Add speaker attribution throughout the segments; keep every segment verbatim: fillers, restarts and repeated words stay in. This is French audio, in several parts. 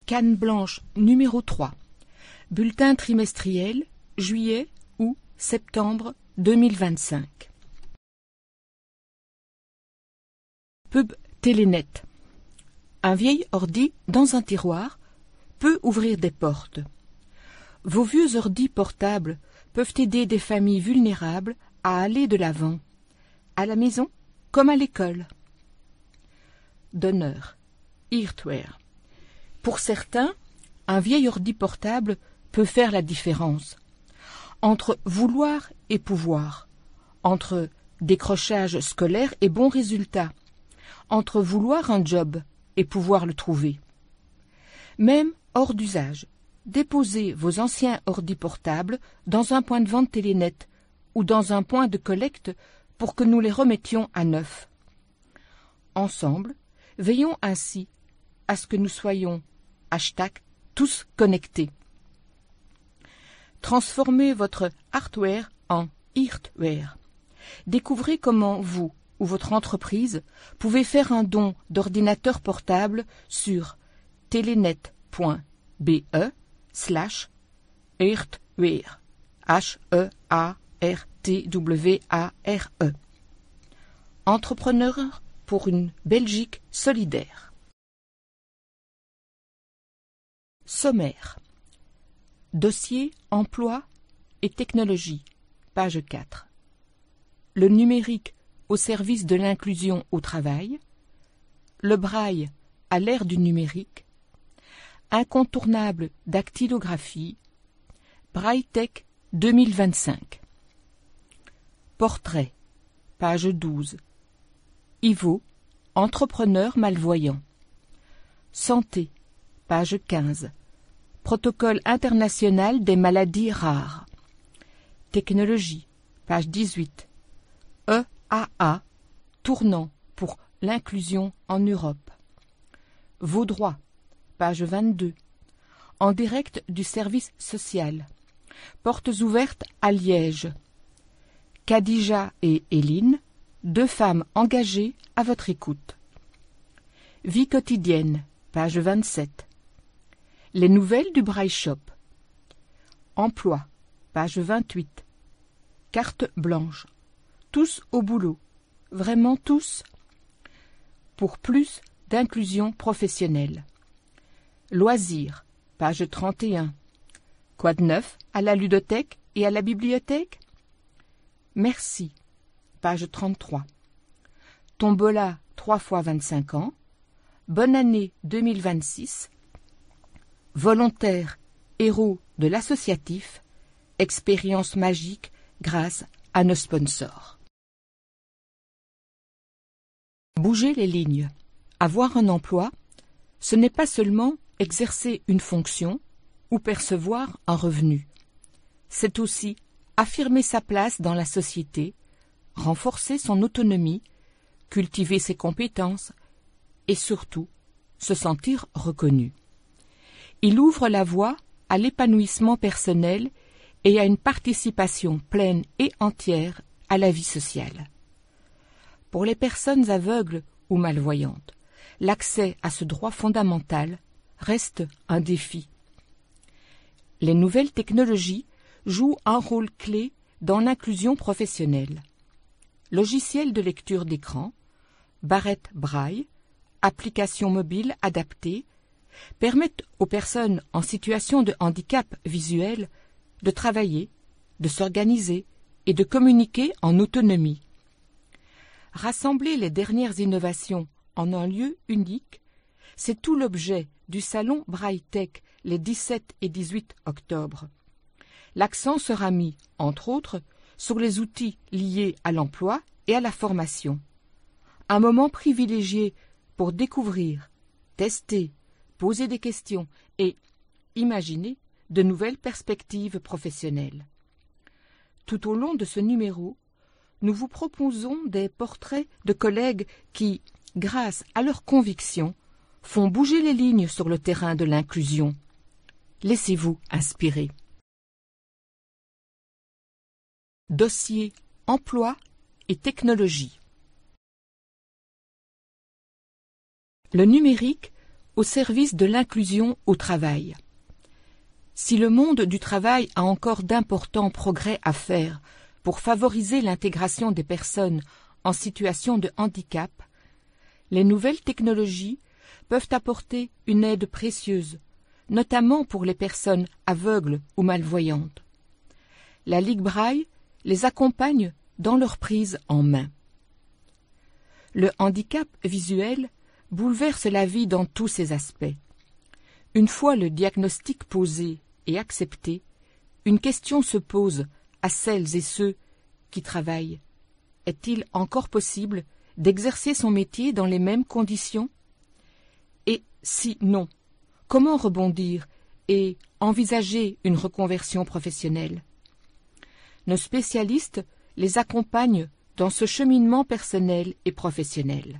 Speaker 1: Canne blanche numéro trois. Bulletin trimestriel, juillet ou septembre deux mille vingt-cinq. Pub Télénet. Un vieil ordi dans un tiroir peut ouvrir des portes. Vos vieux ordis portables peuvent aider des familles vulnérables à aller de l'avant, à la maison comme à l'école. Donneur. Earthware. Pour certains, un vieil ordi portable peut faire la différence entre vouloir et pouvoir, entre décrochage scolaire et bons résultats, entre vouloir un job et pouvoir le trouver. Même hors d'usage, déposez vos anciens ordis portables dans un point de vente Télénet ou dans un point de collecte pour que nous les remettions à neuf. Ensemble, veillons ainsi à ce que nous soyons hashtag tous connectés. Transformez votre hardware en earthware. Découvrez comment vous ou votre entreprise pouvez faire un don d'ordinateur portable sur telenet.be slash earthware. H E A R T W A R E. Entrepreneur pour une Belgique solidaire. Sommaire. Dossier emploi et technologie, page quatre. Le numérique au service de l'inclusion au travail. Le braille à l'ère du numérique. Incontournable dactylographie. Braille-Tech deux mille vingt-cinq. Portrait, page douze. Ivo, entrepreneur malvoyant. Santé, page quinze. Protocole international des maladies rares. Technologie, page dix-huit. E A A, tournant pour l'inclusion en Europe. Vos droits, page vingt-deux. En direct du service social. Portes ouvertes à Liège. Khadija et Éline, deux femmes engagées à votre écoute. Vie quotidienne, page vingt-sept. Les nouvelles du Braille Shop. Emploi, page vingt-huit. Carte blanche. Tous au boulot. Vraiment tous. Pour plus d'inclusion professionnelle. Loisirs, page trente et un. Quoi de neuf à la ludothèque et à la bibliothèque? Merci, page trente-trois. Tombola trois fois vingt-cinq ans. Bonne année deux mille vingt-six. Volontaires, héros de l'associatif. Expérience magique grâce à nos sponsors. Bouger les lignes. Avoir un emploi, ce n'est pas seulement exercer une fonction ou percevoir un revenu. C'est aussi affirmer sa place dans la société, renforcer son autonomie, cultiver ses compétences et surtout se sentir reconnu. Il ouvre la voie à l'épanouissement personnel et à une participation pleine et entière à la vie sociale. Pour les personnes aveugles ou malvoyantes, l'accès à ce droit fondamental reste un défi. Les nouvelles technologies jouent un rôle clé dans l'inclusion professionnelle. Logiciels de lecture d'écran, barrettes braille, applications mobiles adaptées permettent aux personnes en situation de handicap visuel de travailler, de s'organiser et de communiquer en autonomie. Rassembler les dernières innovations en un lieu unique, c'est tout l'objet du salon Braille-Tech les dix-sept et dix-huit octobre. L'accent sera mis, entre autres, sur les outils liés à l'emploi et à la formation. Un moment privilégié pour découvrir, tester, poser des questions et imaginer de nouvelles perspectives professionnelles. Tout au long de ce numéro, nous vous proposons des portraits de collègues qui, grâce à leurs convictions, font bouger les lignes sur le terrain de l'inclusion. Laissez-vous inspirer. Dossier emploi et technologie. Le numérique au service de l'inclusion au travail. Si le monde du travail a encore d'importants progrès à faire pour favoriser l'intégration des personnes en situation de handicap, les nouvelles technologies peuvent apporter une aide précieuse, notamment pour les personnes aveugles ou malvoyantes. La Ligue Braille les accompagne dans leur prise en main. Le handicap visuel bouleverse la vie dans tous ses aspects. Une fois le diagnostic posé et accepté, une question se pose à celles et ceux qui travaillent. Est-il encore possible d'exercer son métier dans les mêmes conditions? Et si non, comment rebondir et envisager une reconversion professionnelle? Nos spécialistes les accompagnent dans ce cheminement personnel et professionnel.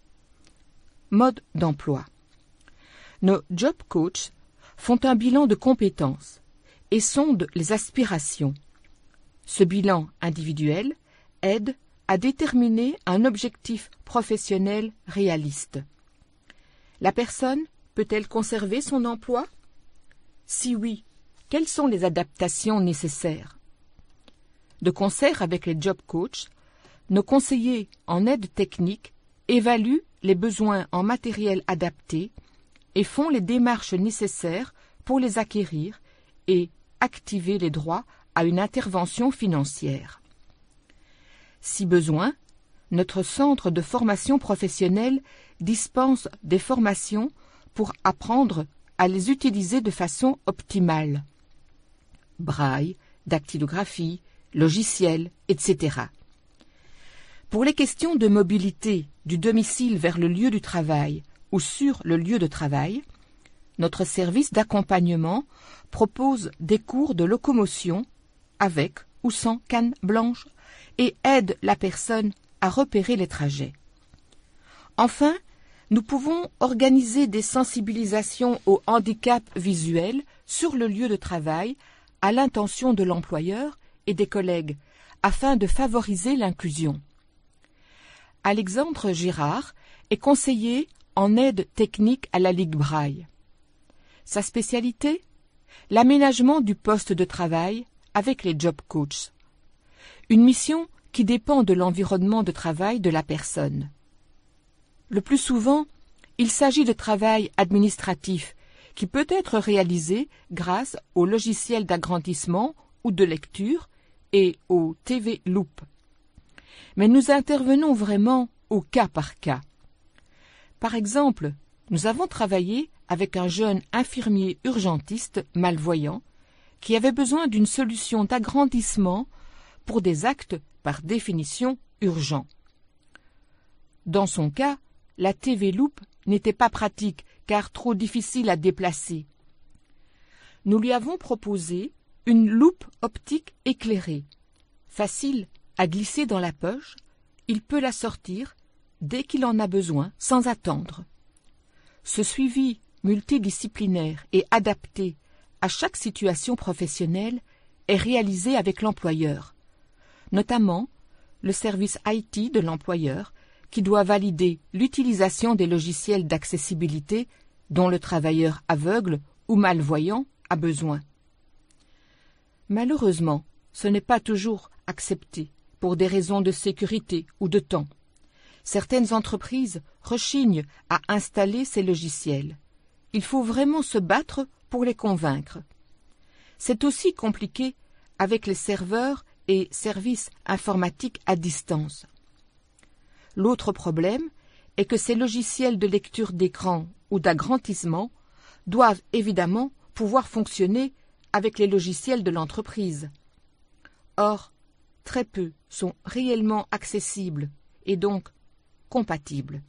Speaker 1: Mode d'emploi. Nos job coachs font un bilan de compétences et sondent les aspirations. Ce bilan individuel aide à déterminer un objectif professionnel réaliste. La personne peut-elle conserver son emploi? Si oui, quelles sont les adaptations nécessaires? De concert avec les job coachs, nos conseillers en aide technique évaluent les besoins en matériel adapté et font les démarches nécessaires pour les acquérir et activer les droits à une intervention financière. Si besoin, notre centre de formation professionnelle dispense des formations pour apprendre à les utiliser de façon optimale. Braille, dactylographie, logiciels, et cetera. Pour les questions de mobilité du domicile vers le lieu du travail ou sur le lieu de travail, notre service d'accompagnement propose des cours de locomotion avec ou sans canne blanche et aide la personne à repérer les trajets. Enfin, nous pouvons organiser des sensibilisations au handicap visuel sur le lieu de travail à l'intention de l'employeur et des collègues, afin de favoriser l'inclusion. Alexandre Girard est conseiller en aide technique à la Ligue Braille. Sa spécialité? L'aménagement du poste de travail avec les job coachs. Une mission qui dépend de l'environnement de travail de la personne. Le plus souvent, il s'agit de travail administratif qui peut être réalisé grâce au logiciel d'agrandissement ou de lecture et au T V Loop. Mais nous intervenons vraiment au cas par cas. Par exemple, nous avons travaillé avec un jeune infirmier urgentiste malvoyant qui avait besoin d'une solution d'agrandissement pour des actes par définition urgents. Dans son cas, la T V Loop n'était pas pratique car trop difficile à déplacer. Nous lui avons proposé une loupe optique éclairée. Facile à glisser dans la poche, il peut la sortir dès qu'il en a besoin, sans attendre. Ce suivi multidisciplinaire et adapté à chaque situation professionnelle est réalisé avec l'employeur, notamment le service I T de l'employeur qui doit valider l'utilisation des logiciels d'accessibilité dont le travailleur aveugle ou malvoyant a besoin. Malheureusement, ce n'est pas toujours accepté pour des raisons de sécurité ou de temps. Certaines entreprises rechignent à installer ces logiciels. Il faut vraiment se battre pour les convaincre. C'est aussi compliqué avec les serveurs et services informatiques à distance. L'autre problème est que ces logiciels de lecture d'écran ou d'agrandissement doivent évidemment pouvoir fonctionner avec les logiciels de l'entreprise. Or, très peu sont réellement accessibles et donc compatibles.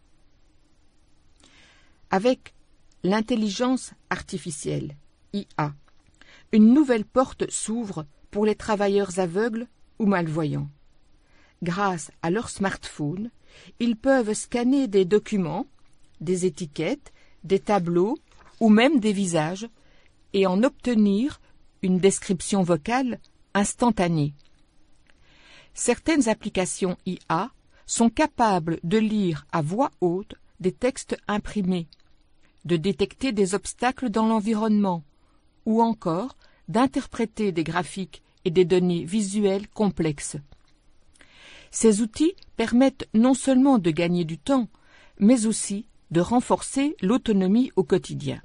Speaker 1: Avec l'intelligence artificielle, I A, une nouvelle porte s'ouvre pour les travailleurs aveugles ou malvoyants. Grâce à leur smartphone, ils peuvent scanner des documents, des étiquettes, des tableaux ou même des visages et en obtenir une description vocale instantanée. Certaines applications I A sont capables de lire à voix haute des textes imprimés, de détecter des obstacles dans l'environnement ou encore d'interpréter des graphiques et des données visuelles complexes. Ces outils permettent non seulement de gagner du temps, mais aussi de renforcer l'autonomie au quotidien.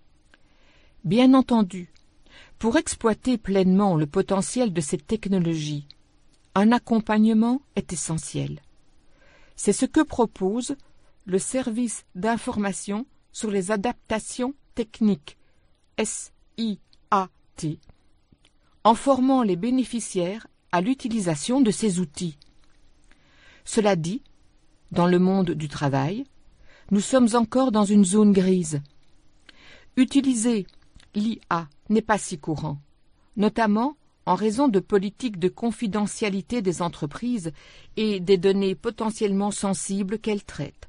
Speaker 1: Bien entendu, pour exploiter pleinement le potentiel de cette technologie, un accompagnement est essentiel. C'est ce que propose le service d'information sur les adaptations techniques, S I A T, en formant les bénéficiaires à l'utilisation de ces outils. Cela dit, dans le monde du travail, nous sommes encore dans une zone grise. Utiliser l'I A n'est pas si courant, notamment en raison de politiques de confidentialité des entreprises et des données potentiellement sensibles qu'elles traitent.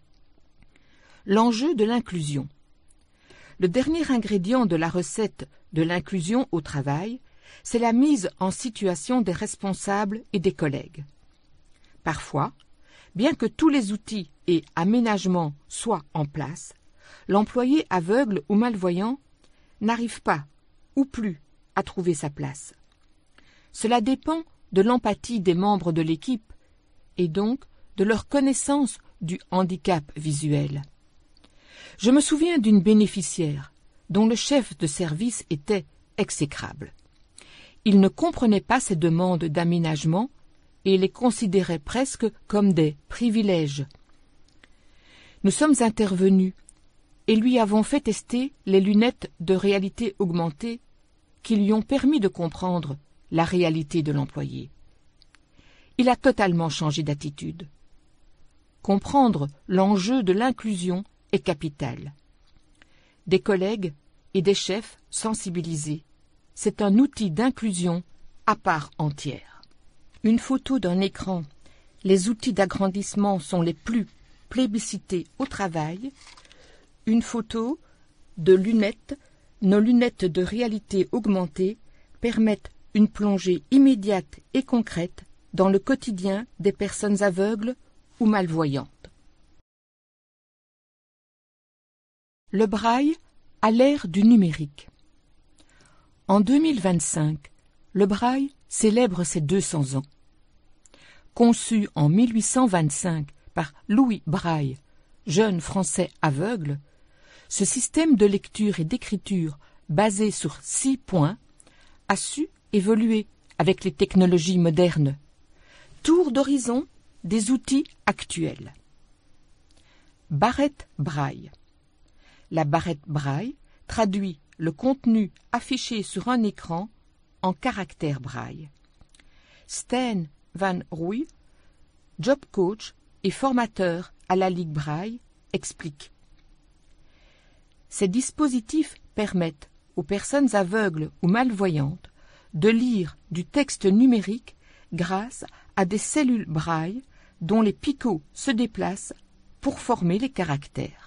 Speaker 1: L'enjeu de l'inclusion. Le dernier ingrédient de la recette de l'inclusion au travail, c'est la mise en situation des responsables et des collègues. Parfois, bien que tous les outils et aménagements soient en place, l'employé aveugle ou malvoyant n'arrive pas, ou plus, à trouver sa place. Cela dépend de l'empathie des membres de l'équipe et donc de leur connaissance du handicap visuel. Je me souviens d'une bénéficiaire dont le chef de service était exécrable. Il ne comprenait pas ces demandes d'aménagement et les considérait presque comme des privilèges. Nous sommes intervenus et lui avons fait tester les lunettes de réalité augmentée qui lui ont permis de comprendre la réalité de l'employé. Il a totalement changé d'attitude. Comprendre l'enjeu de l'inclusion est capital. Des collègues et des chefs sensibilisés, c'est un outil d'inclusion à part entière. Une photo d'un écran, les outils d'agrandissement sont les plus plébiscités au travail. Une photo de lunettes, nos lunettes de réalité augmentée permettent une plongée immédiate et concrète dans le quotidien des personnes aveugles ou malvoyantes. Le braille à l'ère du numérique. En deux mille vingt-cinq, le braille célèbre ses deux cents ans. Conçu en mille huit cent vingt-cinq par Louis Braille, jeune Français aveugle, ce système de lecture et d'écriture basé sur six points a su évoluer avec les technologies modernes. Tour d'horizon des outils actuels. Barrette Braille. La barrette Braille traduit le contenu affiché sur un écran en caractères Braille. Stijn van Rooij, job coach et formateur à la Ligue Braille, explique. Ces dispositifs permettent aux personnes aveugles ou malvoyantes de lire du texte numérique grâce à des cellules Braille dont les picots se déplacent pour former les caractères.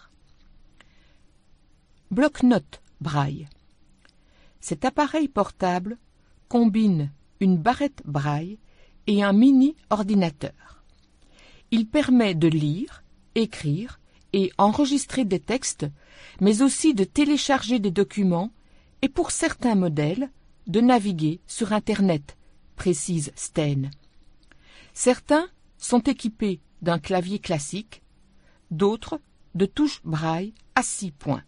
Speaker 1: Bloc-notes Braille. Cet appareil portable combine une barrette Braille et un mini-ordinateur. Il permet de lire, écrire et enregistrer des textes, mais aussi de télécharger des documents et pour certains modèles, de naviguer sur Internet, précise Stijn. Certains sont équipés d'un clavier classique, d'autres de touches Braille à six points.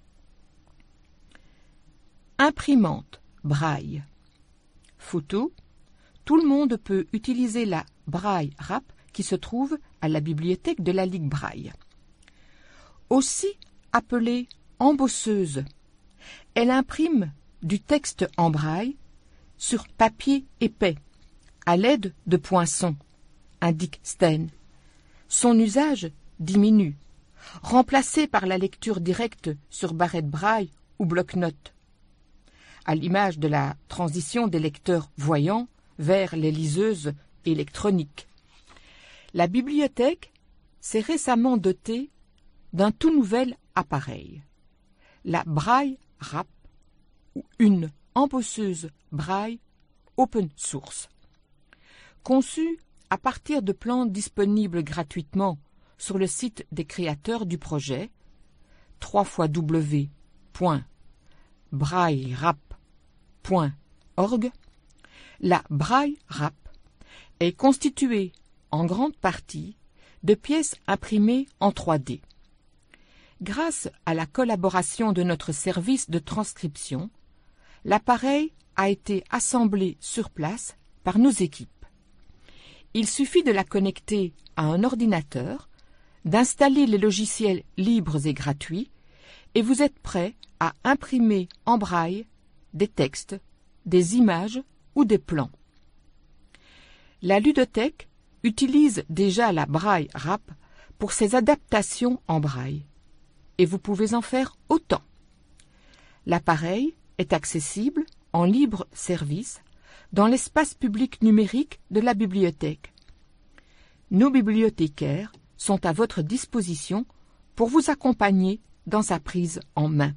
Speaker 1: Imprimante Braille. Photo. Tout le monde peut utiliser la Braille Wrap qui se trouve à la bibliothèque de la Ligue Braille. Aussi appelée embosseuse, elle imprime du texte en braille sur papier épais, à l'aide de poinçons, indique Stijn. Son usage diminue, remplacé par la lecture directe sur barrette braille ou bloc-notes. À l'image de la transition des lecteurs voyants vers les liseuses électroniques. La bibliothèque s'est récemment dotée d'un tout nouvel appareil, la Braille Wrap, ou une embosseuse Braille open source. Conçue à partir de plans disponibles gratuitement sur le site des créateurs du projet, w w w point braillerap point org, la Braille Rap est constituée en grande partie de pièces imprimées en trois D. Grâce à la collaboration de notre service de transcription, l'appareil a été assemblé sur place par nos équipes. Il suffit de la connecter à un ordinateur, d'installer les logiciels libres et gratuits, et vous êtes prêt à imprimer en braille des textes, des images ou des plans. La ludothèque utilise déjà la Braille Rap pour ses adaptations en braille, et vous pouvez en faire autant. L'appareil est accessible en libre service dans l'espace public numérique de la bibliothèque. Nos bibliothécaires sont à votre disposition pour vous accompagner dans sa prise en main.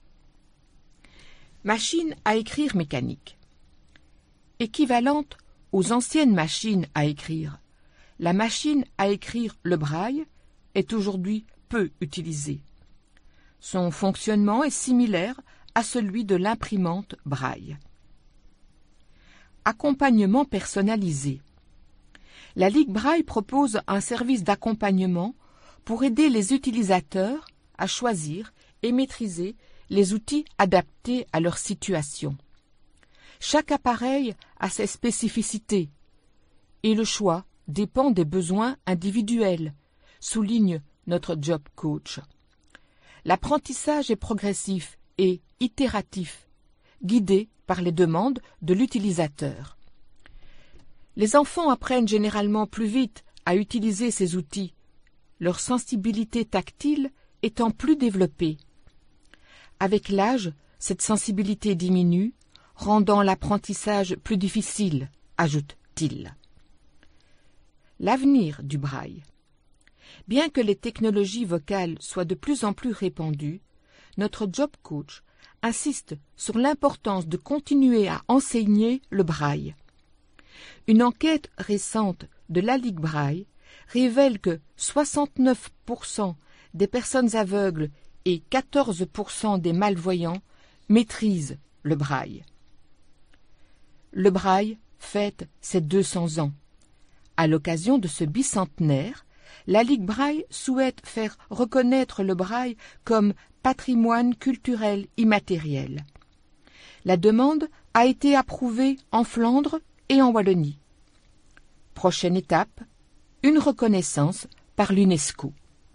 Speaker 1: Machine à écrire mécanique. Équivalente aux anciennes machines à écrire, la machine à écrire le braille est aujourd'hui peu utilisée. Son fonctionnement est similaire à celui de l'imprimante braille. Accompagnement personnalisé. La Ligue Braille propose un service d'accompagnement pour aider les utilisateurs à choisir et maîtriser les outils adaptés à leur situation. Chaque appareil a ses spécificités et le choix dépend des besoins individuels, souligne notre job coach. L'apprentissage est progressif et itératif, guidé par les demandes de l'utilisateur. Les enfants apprennent généralement plus vite à utiliser ces outils, leur sensibilité tactile étant plus développée. Avec l'âge, cette sensibilité diminue, rendant l'apprentissage plus difficile, ajoute-t-il. L'avenir du braille. Bien que les technologies vocales soient de plus en plus répandues, notre job coach insiste sur l'importance de continuer à enseigner le braille. Une enquête récente de la Ligue Braille révèle que soixante-neuf pour cent des personnes aveugles et quatorze pour cent des malvoyants maîtrisent le braille. Le braille fête ses deux cents ans. À l'occasion de ce bicentenaire, la Ligue Braille souhaite faire reconnaître le braille comme patrimoine culturel immatériel. La demande a été approuvée en Flandre et en Wallonie. Prochaine étape, une reconnaissance par l'UNESCO.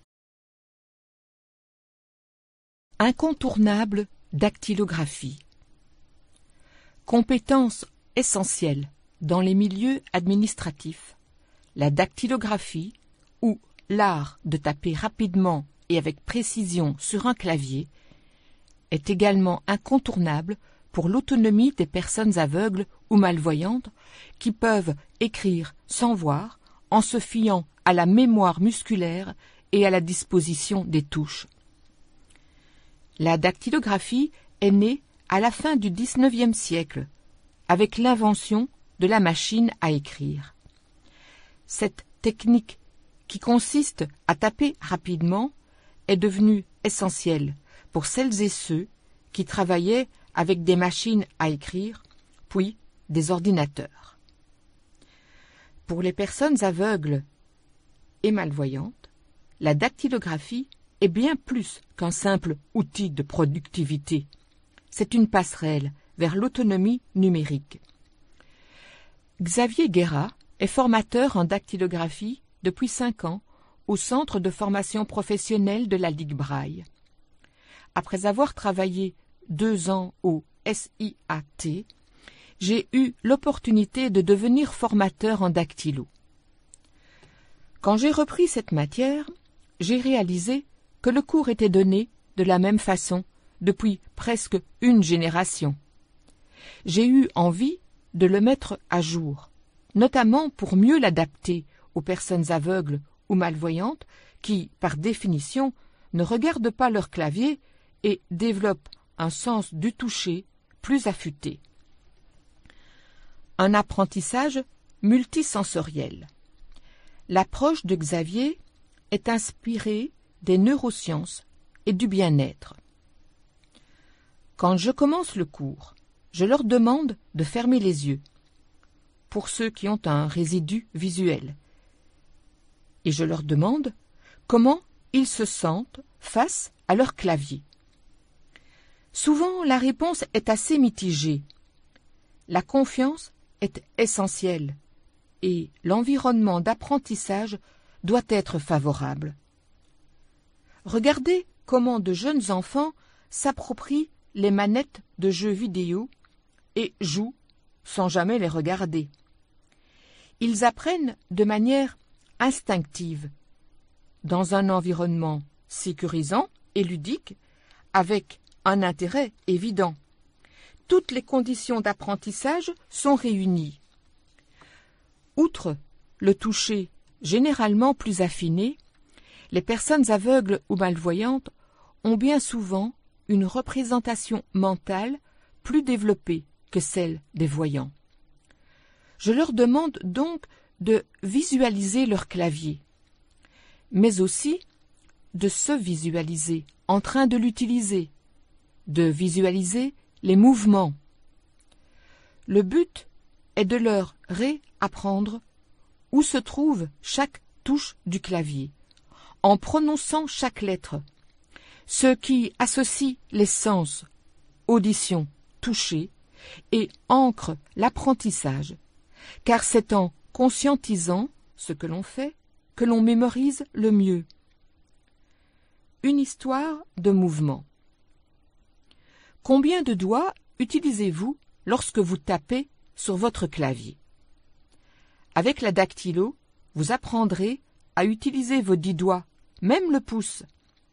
Speaker 1: Incontournable dactylographie. Compétence essentielle dans les milieux administratifs, la dactylographie, ou l'art de taper rapidement et avec précision sur un clavier, est également incontournable pour l'autonomie des personnes aveugles ou malvoyantes qui peuvent écrire sans voir en se fiant à la mémoire musculaire et à la disposition des touches. La dactylographie est née à la fin du dix-neuvième siècle, avec l'invention de la machine à écrire. Cette technique, qui consiste à taper rapidement, est devenue essentielle pour celles et ceux qui travaillaient avec des machines à écrire, puis des ordinateurs. Pour les personnes aveugles et malvoyantes, la dactylographie est bien plus qu'un simple outil de productivité. C'est une passerelle vers l'autonomie numérique. Xavier Guérat est formateur en dactylographie depuis cinq ans au Centre de formation professionnelle de la Ligue Braille. Après avoir travaillé deux ans au S I A T, j'ai eu l'opportunité de devenir formateur en dactylo. Quand j'ai repris cette matière, j'ai réalisé que le cours était donné de la même façon depuis presque une génération. J'ai eu envie de le mettre à jour, notamment pour mieux l'adapter aux personnes aveugles ou malvoyantes qui, par définition, ne regardent pas leur clavier et développent un sens du toucher plus affûté. Un apprentissage multisensoriel. L'approche de Xavier est inspirée des neurosciences et du bien-être. Quand je commence le cours, je leur demande de fermer les yeux, pour ceux qui ont un résidu visuel, et je leur demande comment ils se sentent face à leur clavier. Souvent, la réponse est assez mitigée. La confiance est essentielle et l'environnement d'apprentissage doit être favorable. Regardez comment de jeunes enfants s'approprient les manettes de jeux vidéo et jouent sans jamais les regarder. Ils apprennent de manière instinctive, dans un environnement sécurisant et ludique, avec un intérêt évident. Toutes les conditions d'apprentissage sont réunies. Outre le toucher généralement plus affiné, les personnes aveugles ou malvoyantes ont bien souvent une représentation mentale plus développée que celle des voyants. Je leur demande donc de visualiser leur clavier, mais aussi de se visualiser en train de l'utiliser, de visualiser les mouvements. Le but est de leur réapprendre où se trouve chaque touche du clavier, en prononçant chaque lettre, ce qui associe les sens, audition, toucher, et ancre l'apprentissage, car c'est en conscientisant ce que l'on fait que l'on mémorise le mieux. Une histoire de mouvement. Combien de doigts utilisez-vous lorsque vous tapez sur votre clavier? Avec la dactylo, vous apprendrez à utiliser vos dix doigts, même le pouce.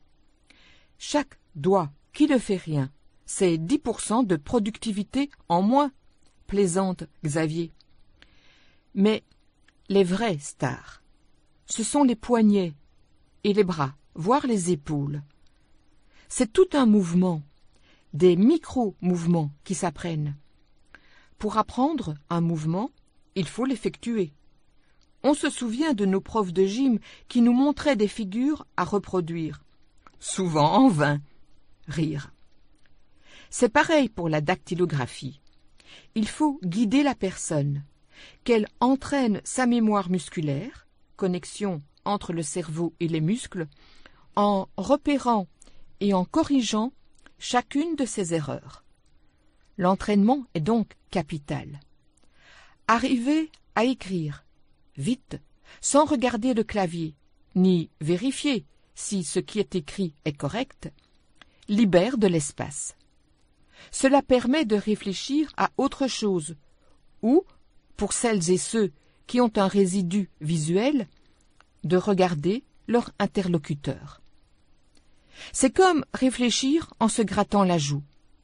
Speaker 1: Chaque doigt qui ne fait rien, c'est dix pour cent de productivité en moins, plaisante Xavier. Mais les vraies stars, ce sont les poignets et les bras, voire les épaules. C'est tout un mouvement, des micro-mouvements qui s'apprennent. Pour apprendre un mouvement, il faut l'effectuer. On se souvient de nos profs de gym qui nous montraient des figures à reproduire. Souvent en vain. Rire. C'est pareil pour la dactylographie. Il faut guider la personne, qu'elle entraîne sa mémoire musculaire, connexion entre le cerveau et les muscles, en repérant et en corrigeant chacune de ses erreurs. L'entraînement est donc capital. Arriver à écrire, vite, sans regarder le clavier, ni vérifier si ce qui est écrit est correct, libère de l'espace. Cela permet de réfléchir à autre chose, ou, pour celles et ceux qui ont un résidu visuel, de regarder leur interlocuteur. C'est comme réfléchir en se grattant la joue.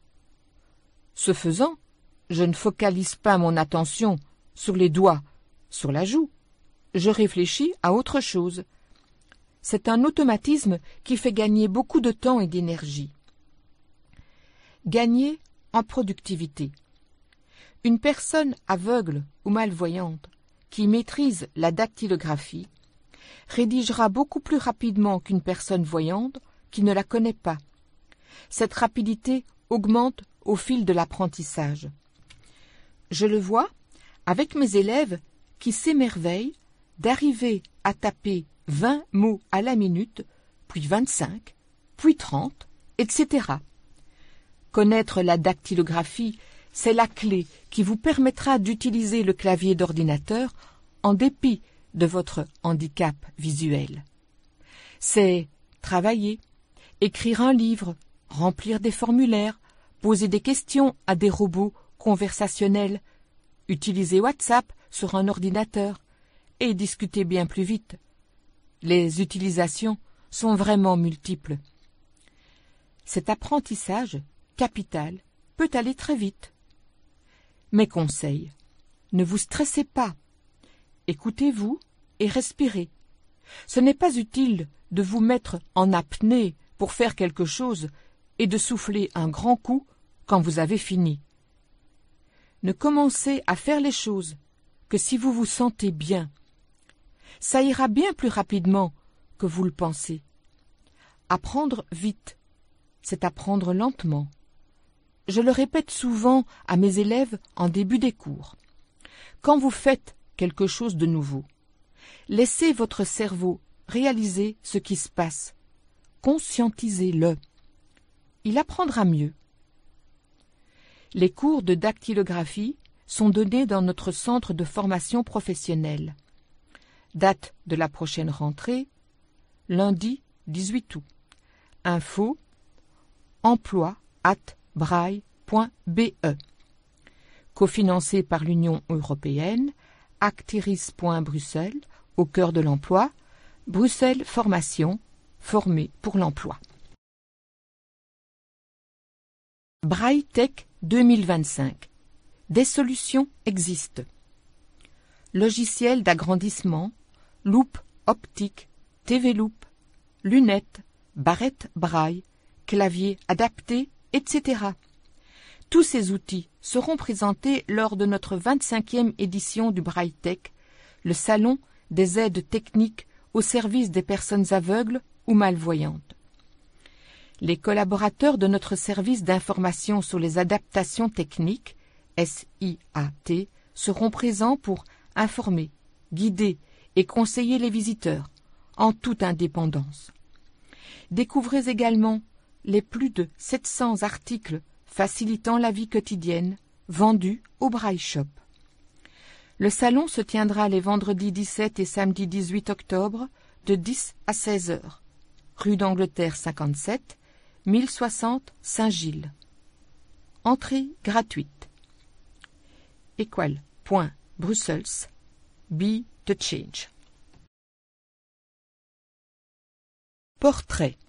Speaker 1: Ce faisant, je ne focalise pas mon attention sur les doigts, sur la joue. Je réfléchis à autre chose. C'est un automatisme qui fait gagner beaucoup de temps et d'énergie. Gagner en productivité. Une personne aveugle ou malvoyante qui maîtrise la dactylographie rédigera beaucoup plus rapidement qu'une personne voyante qui ne la connaît pas. Cette rapidité augmente au fil de l'apprentissage. Je le vois avec mes élèves qui s'émerveillent d'arriver à taper vingt mots à la minute, puis vingt-cinq, puis trente, et cetera. Connaître la dactylographie, c'est la clé qui vous permettra d'utiliser le clavier d'ordinateur en dépit de votre handicap visuel. C'est travailler, écrire un livre, remplir des formulaires, poser des questions à des robots conversationnels, utiliser WhatsApp sur un ordinateur et discuter bien plus vite. Les utilisations sont vraiment multiples. Cet apprentissage capital peut aller très vite. Mes conseils: ne vous stressez pas. Écoutez-vous et respirez. Ce n'est pas utile de vous mettre en apnée pour faire quelque chose et de souffler un grand coup quand vous avez fini. Ne commencez à faire les choses que si vous vous sentez bien. Ça ira bien plus rapidement que vous le pensez. Apprendre vite, c'est apprendre lentement. Je le répète souvent à mes élèves en début des cours. Quand vous faites quelque chose de nouveau, laissez votre cerveau réaliser ce qui se passe. Conscientisez-le. Il apprendra mieux. Les cours de dactylographie sont donnés dans notre centre de formation professionnelle. Date de la prochaine rentrée, lundi dix-huit août. Info emploi arobase braille point b e. Cofinancé par l'Union européenne, Actiris point Bruxelles, au cœur de l'emploi, Bruxelles Formation, formé pour l'emploi. Braille Tech deux mille vingt-cinq. Des solutions existent. Logiciel d'agrandissement, loupe optique, T V-loupe, lunettes, barrette braille, clavier adapté, et cetera. Tous ces outils seront présentés lors de notre vingt-cinquième édition du Braille Tech, le salon des aides techniques au service des personnes aveugles ou malvoyantes. Les collaborateurs de notre service d'information sur les adaptations techniques, S I A T, seront présents pour informer, guider et conseiller les visiteurs, en toute indépendance. Découvrez également les plus de sept cents articles facilitant la vie quotidienne vendus au Braille Shop. Le salon se tiendra les vendredis dix-sept et samedi dix-huit octobre de dix à seize heures, rue d'Angleterre cinquante-sept, mille soixante Saint-Gilles. Entrée gratuite. Equal.Brussels. Be the change. Portrait.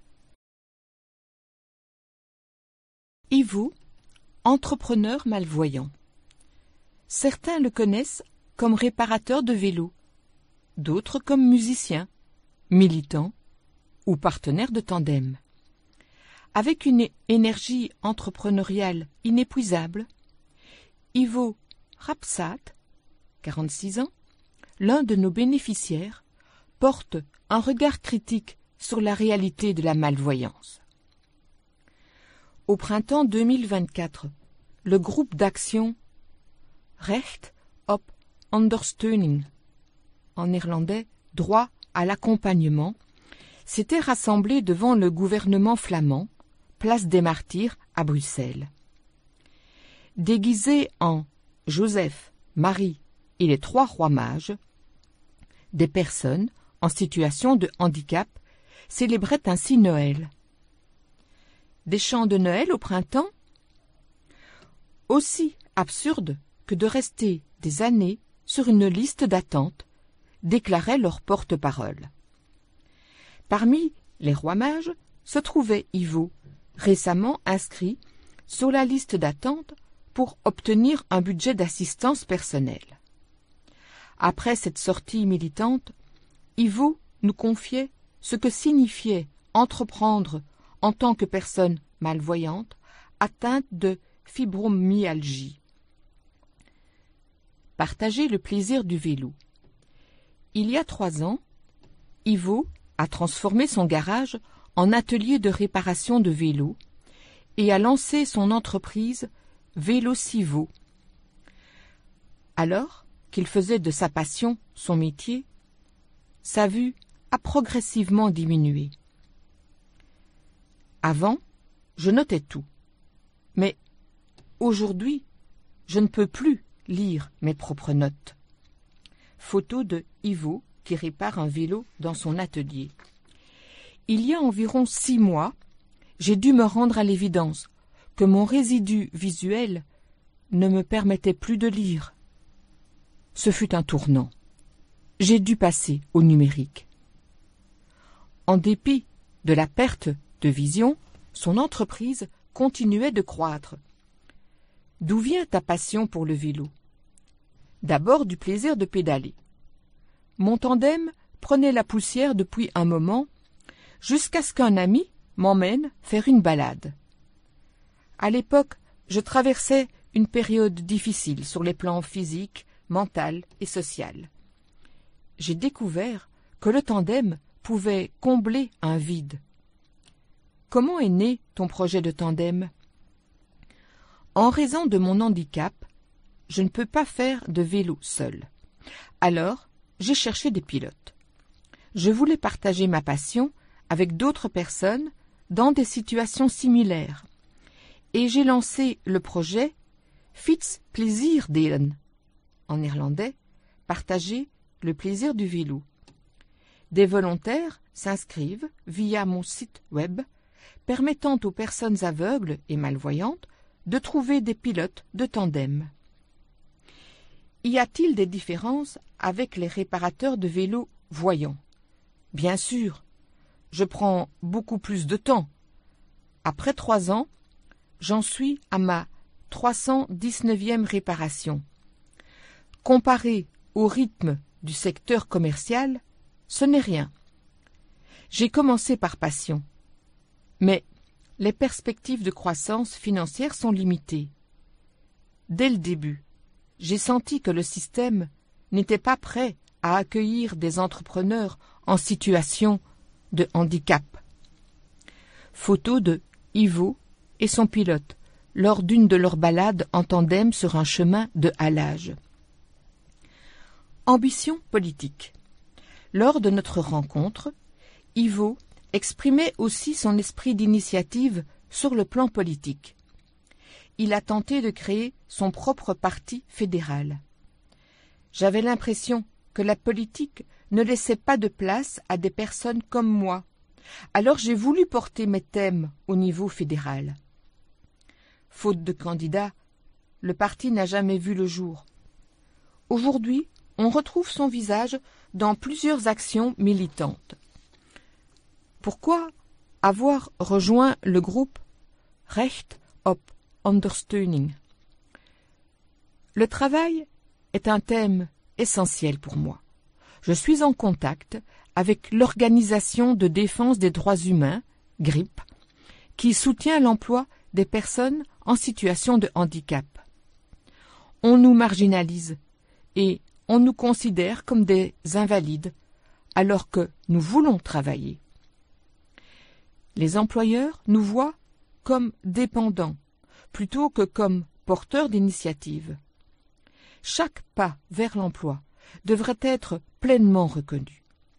Speaker 1: Ivo, entrepreneur malvoyant. Certains le connaissent comme réparateur de vélos, d'autres comme musicien, militant ou partenaire de tandem. Avec une énergie entrepreneuriale inépuisable, Ivo Rapsat, quarante-six ans, l'un de nos bénéficiaires, porte un regard critique sur la réalité de la malvoyance. Au printemps deux mille vingt-quatre, le groupe d'action Recht op ondersteuning, en néerlandais droit à l'accompagnement, s'était rassemblé devant le gouvernement flamand, place des Martyrs à Bruxelles. Déguisés en Joseph, Marie et les trois rois mages, des personnes en situation de handicap célébraient ainsi Noël. Des chants de Noël au printemps? Aussi absurde que de rester des années sur une liste d'attente, déclarait leur porte-parole. Parmi les rois mages se trouvait Ivo, récemment inscrit sur la liste d'attente pour obtenir un budget d'assistance personnelle. Après cette sortie militante, Ivo nous confiait ce que signifiait entreprendre en tant que personne malvoyante atteinte de fibromyalgie. Partager le plaisir du vélo. Il y a trois ans, Ivo a transformé son garage en atelier de réparation de vélos et a lancé son entreprise Vélocivo. Alors qu'il faisait de sa passion son métier, sa vue a progressivement diminué. Avant, je notais tout. Mais aujourd'hui, je ne peux plus lire mes propres notes. Photo de Ivo qui répare un vélo dans son atelier. Il y a environ six mois, j'ai dû me rendre à l'évidence que mon résidu visuel ne me permettait plus de lire. Ce fut un tournant. J'ai dû passer au numérique. En dépit de la perte de vision, son entreprise continuait de croître. D'où vient ta passion pour le vélo? D'abord du plaisir de pédaler. Mon tandem prenait la poussière depuis un moment, jusqu'à ce qu'un ami m'emmène faire une balade. À l'époque, je traversais une période difficile sur les plans physique, mental et social. J'ai découvert que le tandem pouvait combler un vide. Comment est né ton projet de tandem? En raison de mon handicap, je ne peux pas faire de vélo seul. Alors, j'ai cherché des pilotes. Je voulais partager ma passion avec d'autres personnes dans des situations similaires. Et j'ai lancé le projet Fiets plezier delen, en néerlandais, partager le plaisir du vélo. Des volontaires s'inscrivent via mon site web permettant aux personnes aveugles et malvoyantes de trouver des pilotes de tandem. Y a-t-il des différences avec les réparateurs de vélos voyants? Bien sûr, je prends beaucoup plus de temps. Après trois ans, j'en suis à ma trois cent dix-neuvième réparation. Comparé au rythme du secteur commercial, ce n'est rien. J'ai commencé par passion, mais les perspectives de croissance financière sont limitées. Dès le début, j'ai senti que le système n'était pas prêt à accueillir des entrepreneurs en situation de handicap. Photo de Ivo et son pilote lors d'une de leurs balades en tandem sur un chemin de halage. Ambition politique. Lors de notre rencontre, Ivo exprimait aussi son esprit d'initiative sur le plan politique. Il a tenté de créer son propre parti fédéral. J'avais l'impression que la politique ne laissait pas de place à des personnes comme moi. Alors j'ai voulu porter mes thèmes au niveau fédéral. Faute de candidats, le parti n'a jamais vu le jour. Aujourd'hui, on retrouve son visage dans plusieurs actions militantes. Pourquoi avoir rejoint le groupe Recht op Ondersteuning? Le travail est un thème essentiel pour moi. Je suis en contact avec l'Organisation de défense des droits humains, G R I P, qui soutient l'emploi des personnes en situation de handicap. On nous marginalise et on nous considère comme des invalides alors que nous voulons travailler. Les employeurs nous voient comme dépendants plutôt que comme porteurs d'initiative. Chaque pas vers l'emploi devrait être pleinement reconnu.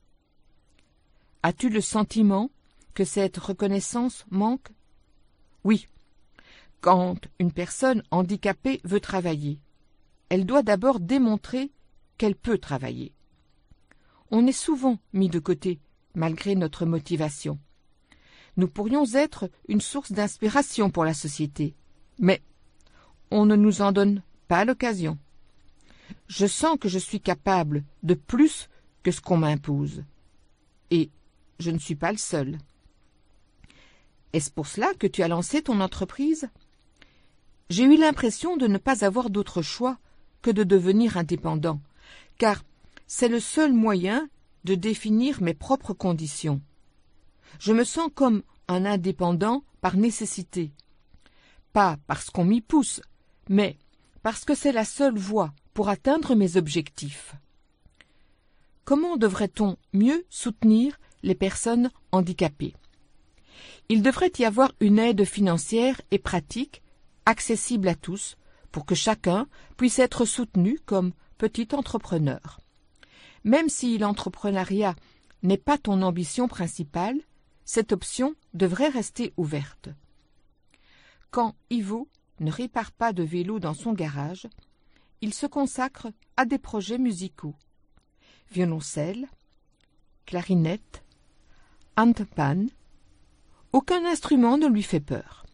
Speaker 1: As-tu le sentiment que cette reconnaissance manque? Oui. Quand une personne handicapée veut travailler, elle doit d'abord démontrer qu'elle peut travailler. On est souvent mis de côté, malgré notre motivation. Nous pourrions être une source d'inspiration pour la société, mais on ne nous en donne pas l'occasion. Je sens que je suis capable de plus que ce qu'on m'impose. Et je ne suis pas le seul. Est-ce pour cela que tu as lancé ton entreprise? J'ai eu l'impression de ne pas avoir d'autre choix que de devenir indépendant, car c'est le seul moyen de définir mes propres conditions. Je me sens comme un indépendant par nécessité. Pas parce qu'on m'y pousse, mais parce que c'est la seule voie pour atteindre mes objectifs. Comment devrait-on mieux soutenir les personnes handicapées? Il devrait y avoir une aide financière et pratique accessible à tous pour que chacun puisse être soutenu comme petit entrepreneur. Même si l'entrepreneuriat n'est pas ton ambition principale, cette option devrait rester ouverte. Quand Ivo ne répare pas de vélo dans son garage, il se consacre à des projets musicaux. Violoncelle, clarinette, handpan, aucun instrument ne lui fait peur.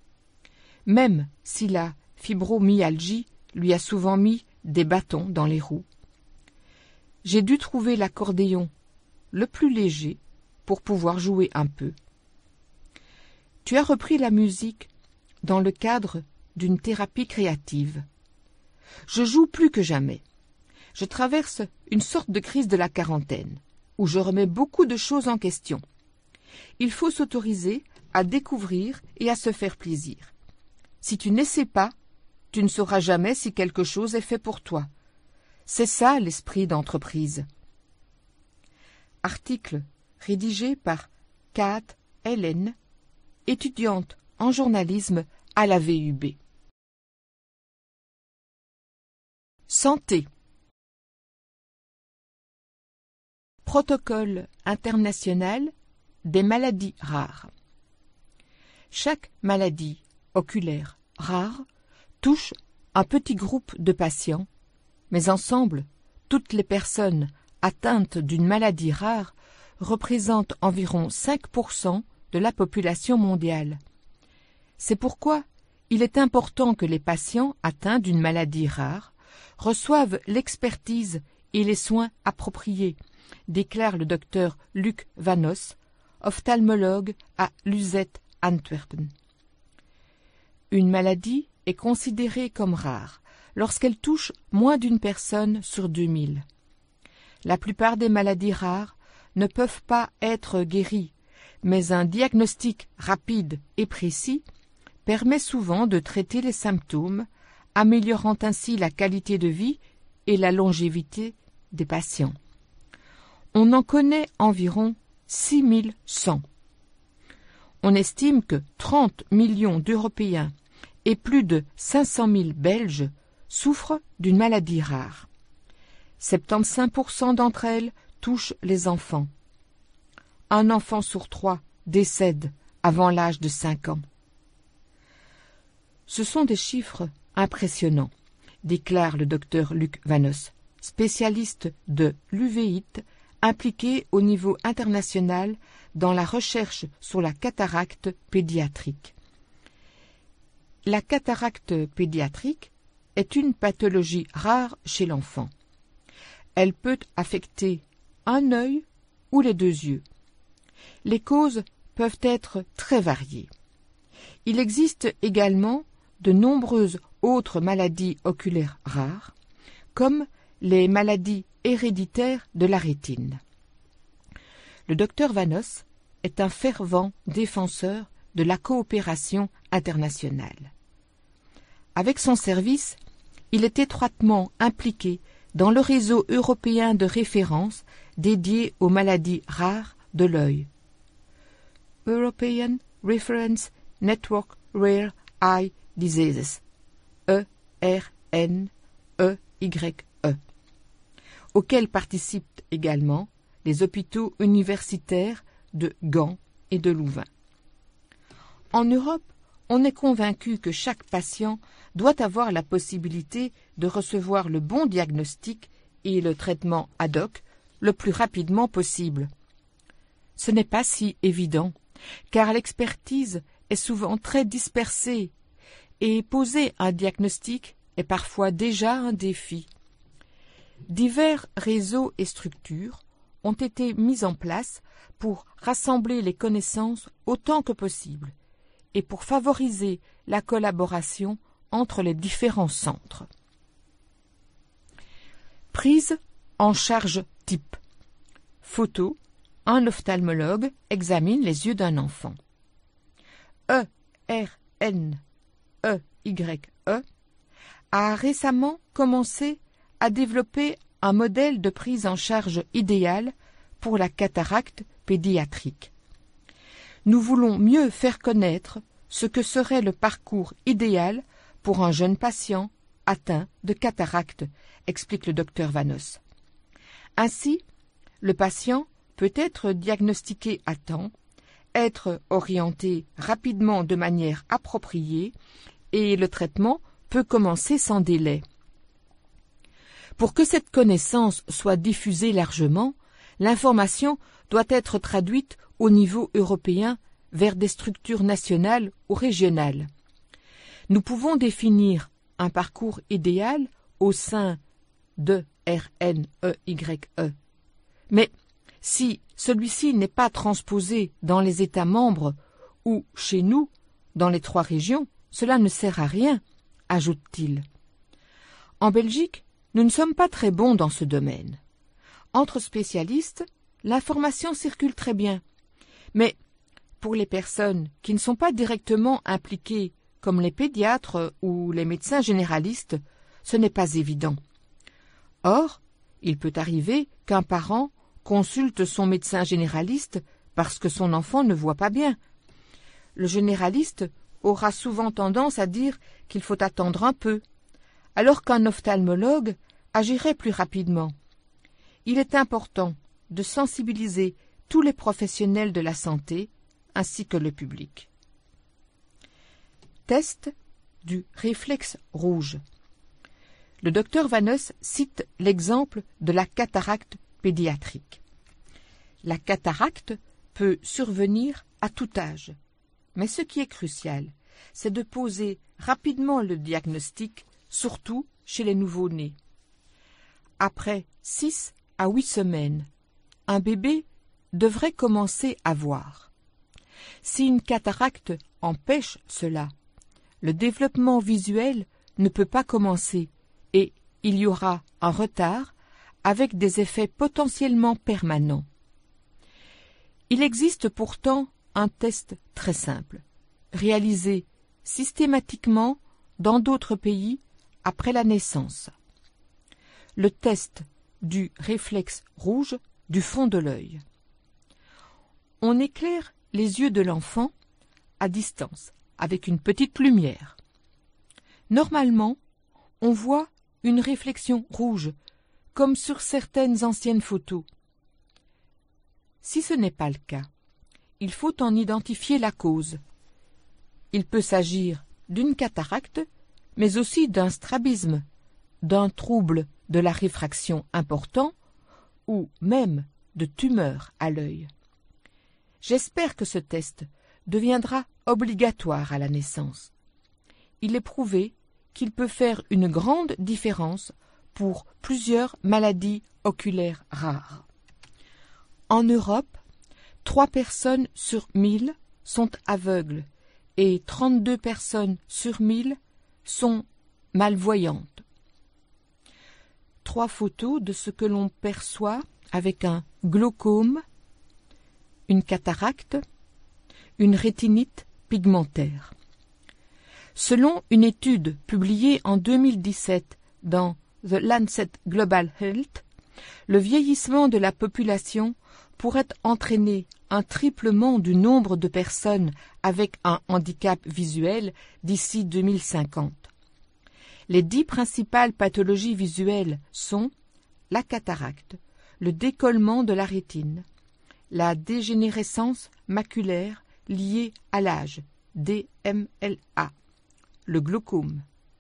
Speaker 1: Même si la fibromyalgie lui a souvent mis des bâtons dans les roues. J'ai dû trouver l'accordéon le plus léger pour pouvoir jouer un peu. Tu as repris la musique dans le cadre d'une thérapie créative. Je joue plus que jamais. Je traverse une sorte de crise de la quarantaine, où je remets beaucoup de choses en question. Il faut s'autoriser à découvrir et à se faire plaisir. Si tu n'essaies pas, tu ne sauras jamais si quelque chose est fait pour toi. C'est ça l'esprit d'entreprise. Article rédigé par Kat Helen étudiante en journalisme à la V U B. Santé. Protocole international des maladies rares. Chaque maladie oculaire rare touche un petit groupe de patients, mais ensemble, toutes les personnes atteintes d'une maladie rare représentent environ cinq pour cent de la population mondiale. C'est pourquoi il est important que les patients atteints d'une maladie rare reçoivent l'expertise et les soins appropriés, déclare le docteur Luc Vanos, ophtalmologue à l'U Z Antwerpen. Une maladie est considérée comme rare lorsqu'elle touche moins d'une personne sur deux mille. La plupart des maladies rares ne peuvent pas être guéries, mais un diagnostic rapide et précis permet souvent de traiter les symptômes, améliorant ainsi la qualité de vie et la longévité des patients. On en connaît environ six mille cent. On estime que trente millions d'Européens et plus de cinq cent mille Belges souffrent d'une maladie rare. soixante-quinze pour cent d'entre elles touchent les enfants. Un enfant sur trois décède avant l'âge de cinq ans. Ce sont des chiffres impressionnants, déclare le docteur Luc Vanos, spécialiste de l'uvéite impliqué au niveau international dans la recherche sur la cataracte pédiatrique. La cataracte pédiatrique est une pathologie rare chez l'enfant. Elle peut affecter un œil ou les deux yeux. Les causes peuvent être très variées. Il existe également de nombreuses autres maladies oculaires rares, comme les maladies héréditaires de la rétine. Le docteur Vanos est un fervent défenseur de la coopération internationale. Avec son service, il est étroitement impliqué dans le réseau européen de référence dédié aux maladies rares de l'œil. European Reference Network Rare Eye Diseases, E R N E Y E, auquel participent également les hôpitaux universitaires de Gand et de Louvain. En Europe, on est convaincu que chaque patient doit avoir la possibilité de recevoir le bon diagnostic et le traitement ad hoc le plus rapidement possible. Ce n'est pas si évident, car l'expertise est souvent très dispersée et poser un diagnostic est parfois déjà un défi. Divers réseaux et structures ont été mis en place pour rassembler les connaissances autant que possible et pour favoriser la collaboration entre les différents centres. Prise en charge type. Photo. Un ophtalmologue examine les yeux d'un enfant. E R N E Y E a récemment commencé à développer un modèle de prise en charge idéal pour la cataracte pédiatrique. Nous voulons mieux faire connaître ce que serait le parcours idéal pour un jeune patient atteint de cataracte, explique le docteur Vanos. Ainsi, le patient peut être diagnostiqué à temps, être orienté rapidement de manière appropriée et le traitement peut commencer sans délai. Pour que cette connaissance soit diffusée largement, l'information doit être traduite au niveau européen vers des structures nationales ou régionales. Nous pouvons définir un parcours idéal au sein de R N E Y E. Mais si celui-ci n'est pas transposé dans les États membres ou chez nous, dans les trois régions, cela ne sert à rien, ajoute-t-il. En Belgique, nous ne sommes pas très bons dans ce domaine. Entre spécialistes, l'information circule très bien. Mais pour les personnes qui ne sont pas directement impliquées, comme les pédiatres ou les médecins généralistes, ce n'est pas évident. Or, il peut arriver qu'un parent consulte son médecin généraliste parce que son enfant ne voit pas bien. Le généraliste aura souvent tendance à dire qu'il faut attendre un peu, alors qu'un ophtalmologue agirait plus rapidement. Il est important de sensibiliser tous les professionnels de la santé ainsi que le public. Test du réflexe rouge. Le docteur Vannes cite l'exemple de la cataracte pédiatrique. La cataracte peut survenir à tout âge, mais ce qui est crucial, c'est de poser rapidement le diagnostic, surtout chez les nouveau-nés. Après six à huit semaines, un bébé devrait commencer à voir. Si une cataracte empêche cela, le développement visuel ne peut pas commencer et il y aura un retard avec des effets potentiellement permanents. Il existe pourtant un test très simple, réalisé systématiquement dans d'autres pays après la naissance. Le test du réflexe rouge du fond de l'œil. On éclaire les yeux de l'enfant à distance avec une petite lumière. Normalement, on voit une réflexion rouge, comme sur certaines anciennes photos. Si ce n'est pas le cas, il faut en identifier la cause. Il peut s'agir d'une cataracte, mais aussi d'un strabisme, d'un trouble de la réfraction important ou même de tumeurs à l'œil. J'espère que ce test deviendra obligatoire à la naissance. Il est prouvé qu'il peut faire une grande différence pour plusieurs maladies oculaires rares. En Europe, trois personnes sur mille sont aveugles et trente-deux personnes sur mille sont malvoyantes. Trois photos de ce que l'on perçoit avec un glaucome, une cataracte, une rétinite pigmentaire. Selon une étude publiée en deux mille dix-sept dans The Lancet Global Health, le vieillissement de la population pourrait entraîner un triplement du nombre de personnes avec un handicap visuel d'ici deux mille cinquante. Les dix principales pathologies visuelles sont la cataracte, le décollement de la rétine, la dégénérescence maculaire liée à l'âge, D M L A, le glaucome,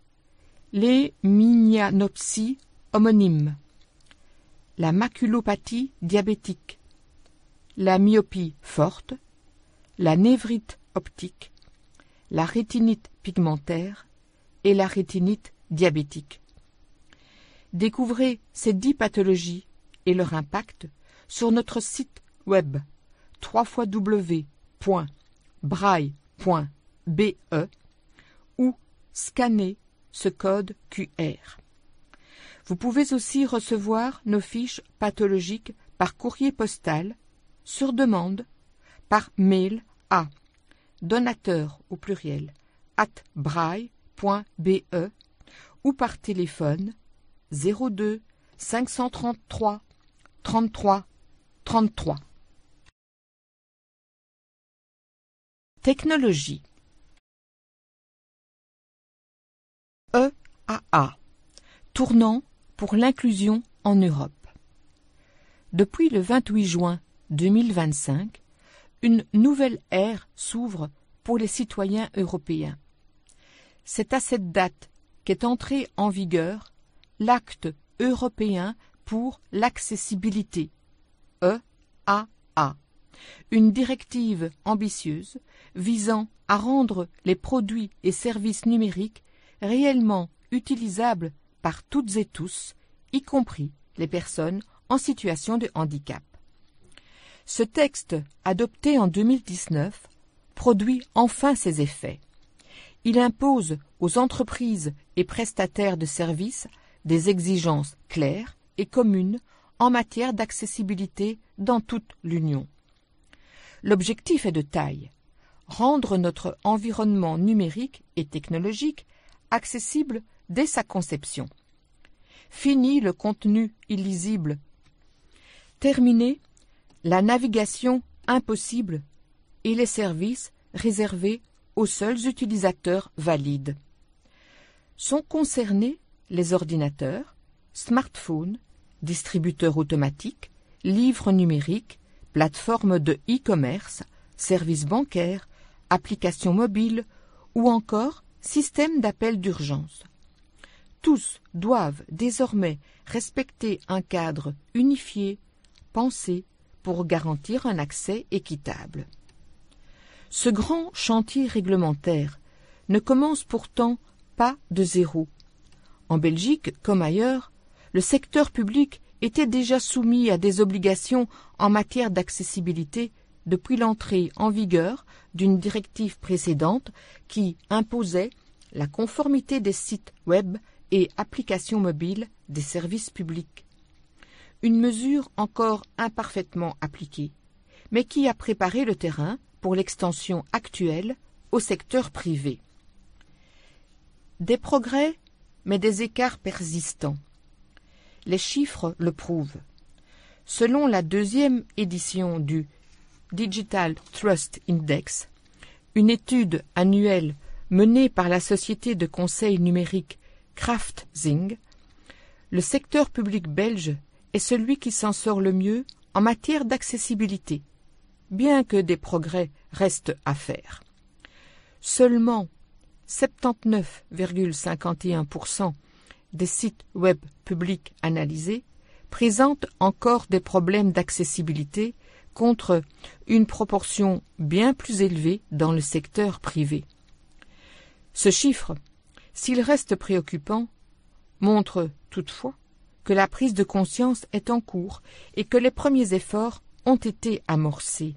Speaker 1: les minianopsies homonymes, la maculopathie diabétique, la myopie forte, la névrite optique, la rétinite pigmentaire et la rétinite diabétique. Découvrez ces dix pathologies et leur impact sur notre site web w w w point braille point b e ou scannez ce code Q R. Vous pouvez aussi recevoir nos fiches pathologiques par courrier postal, sur demande, par mail à donateur au pluriel at braille point b e ou par téléphone zéro deux cinq cent trente-trois trente-trois trente-trois. Technologie. E A A, tournant pour l'inclusion en Europe. Depuis le vingt-huit juin deux mille vingt-cinq, une nouvelle ère s'ouvre pour les citoyens européens. C'est à cette date qu'est entré en vigueur l'Acte européen pour l'accessibilité, E A A, une directive ambitieuse visant à rendre les produits et services numériques réellement utilisables par toutes et tous, y compris les personnes en situation de handicap. Ce texte, adopté en deux mille dix-neuf, produit enfin ses effets. Il impose aux entreprises et prestataires de services des exigences claires et communes en matière d'accessibilité dans toute l'Union. L'objectif est de taille, rendre notre environnement numérique et technologique accessible dès sa conception. Fini le contenu illisible. Terminé la navigation impossible et les services réservée aux seuls utilisateurs valides. Sont concernés les ordinateurs, smartphones, distributeurs automatiques, livres numériques, plateformes de e-commerce, services bancaires, applications mobiles ou encore systèmes d'appel d'urgence. Tous doivent désormais respecter un cadre unifié, pensé pour garantir un accès équitable. Ce grand chantier réglementaire ne commence pourtant pas de zéro. En Belgique, comme ailleurs, le secteur public était déjà soumis à des obligations en matière d'accessibilité depuis l'entrée en vigueur d'une directive précédente qui imposait la conformité des sites web et applications mobiles des services publics. Une mesure encore imparfaitement appliquée, mais qui a préparé le terrain pour l'extension actuelle au secteur privé. Des progrès, mais des écarts persistants. Les chiffres le prouvent. Selon la deuxième édition du Digital Trust Index, une étude annuelle menée par la société de conseil numérique Craftzing, le secteur public belge est celui qui s'en sort le mieux en matière d'accessibilité, bien que des progrès restent à faire. Seulement soixante-dix-neuf virgule cinquante et un pour cent des sites web publics analysés présentent encore des problèmes d'accessibilité contre une proportion bien plus élevée dans le secteur privé. Ce chiffre, s'il reste préoccupant, montre toutefois que la prise de conscience est en cours et que les premiers efforts ont été amorcés.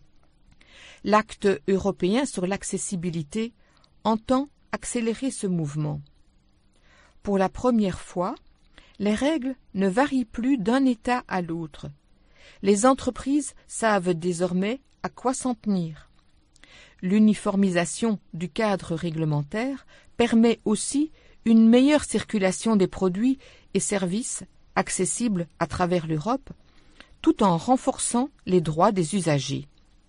Speaker 1: L'acte européen sur l'accessibilité entend accélérer ce mouvement. Pour la première fois, les règles ne varient plus d'un État à l'autre. Les entreprises savent désormais à quoi s'en tenir. L'uniformisation du cadre réglementaire permet aussi une meilleure circulation des produits et services accessibles à travers l'Europe, tout en renforçant les droits des usagers.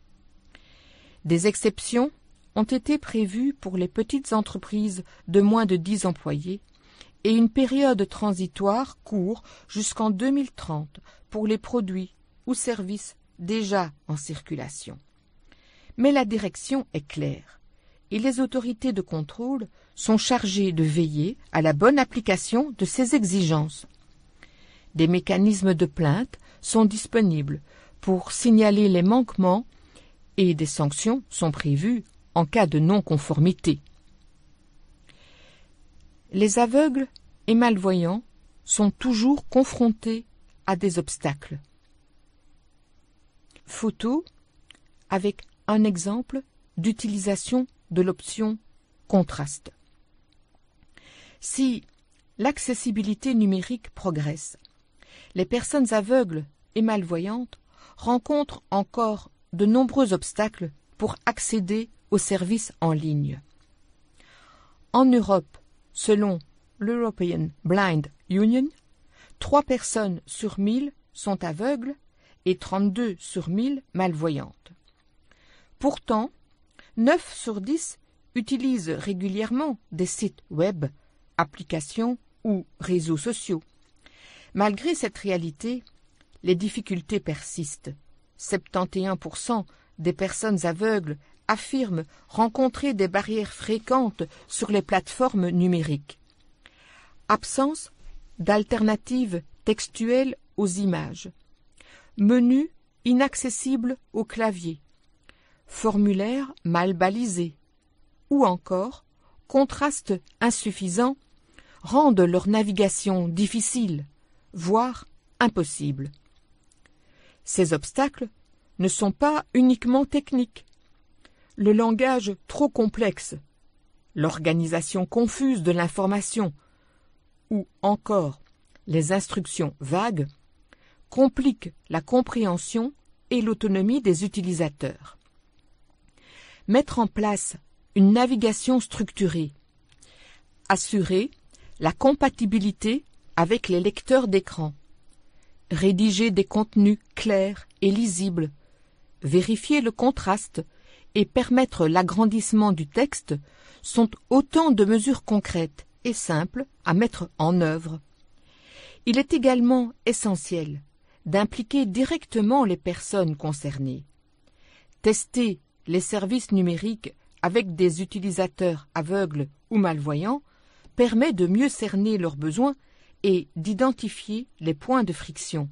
Speaker 1: Des exceptions ont été prévues pour les petites entreprises de moins de dix employés et une période transitoire court jusqu'en deux mille trente pour les produits ou services déjà en circulation. Mais la direction est claire et les autorités de contrôle sont chargées de veiller à la bonne application de ces exigences. Des mécanismes de plainte sont disponibles pour signaler les manquements et des sanctions sont prévues en cas de non-conformité. Les aveugles et malvoyants sont toujours confrontés à des obstacles. Photo avec un exemple d'utilisation de l'option contraste. Si l'accessibilité numérique progresse, les personnes aveugles et malvoyantes rencontrent encore de nombreux obstacles pour accéder aux services en ligne. En Europe, selon l'European Blind Union, trois personnes sur mille sont aveugles et trente-deux sur mille malvoyantes. Pourtant, neuf sur dix utilisent régulièrement des sites web, applications ou réseaux sociaux. Malgré cette réalité, les difficultés persistent. soixante et un pour cent des personnes aveugles affirment rencontrer des barrières fréquentes sur les plateformes numériques. Absence d'alternatives textuelles aux images. Menu inaccessible au clavier. Formulaire mal balisé. Ou encore, contraste insuffisant rendent leur navigation difficile, voire impossible. Ces obstacles ne sont pas uniquement techniques. Le langage trop complexe, l'organisation confuse de l'information ou encore les instructions vagues compliquent la compréhension et l'autonomie des utilisateurs. Mettre en place une navigation structurée, assurer la compatibilité avec les lecteurs d'écran, rédiger des contenus clairs et lisibles, vérifier le contraste et permettre l'agrandissement du texte sont autant de mesures concrètes et simples à mettre en œuvre. Il est également essentiel d'impliquer directement les personnes concernées. Tester les services numériques avec des utilisateurs aveugles ou malvoyants permet de mieux cerner leurs besoins et d'identifier les points de friction.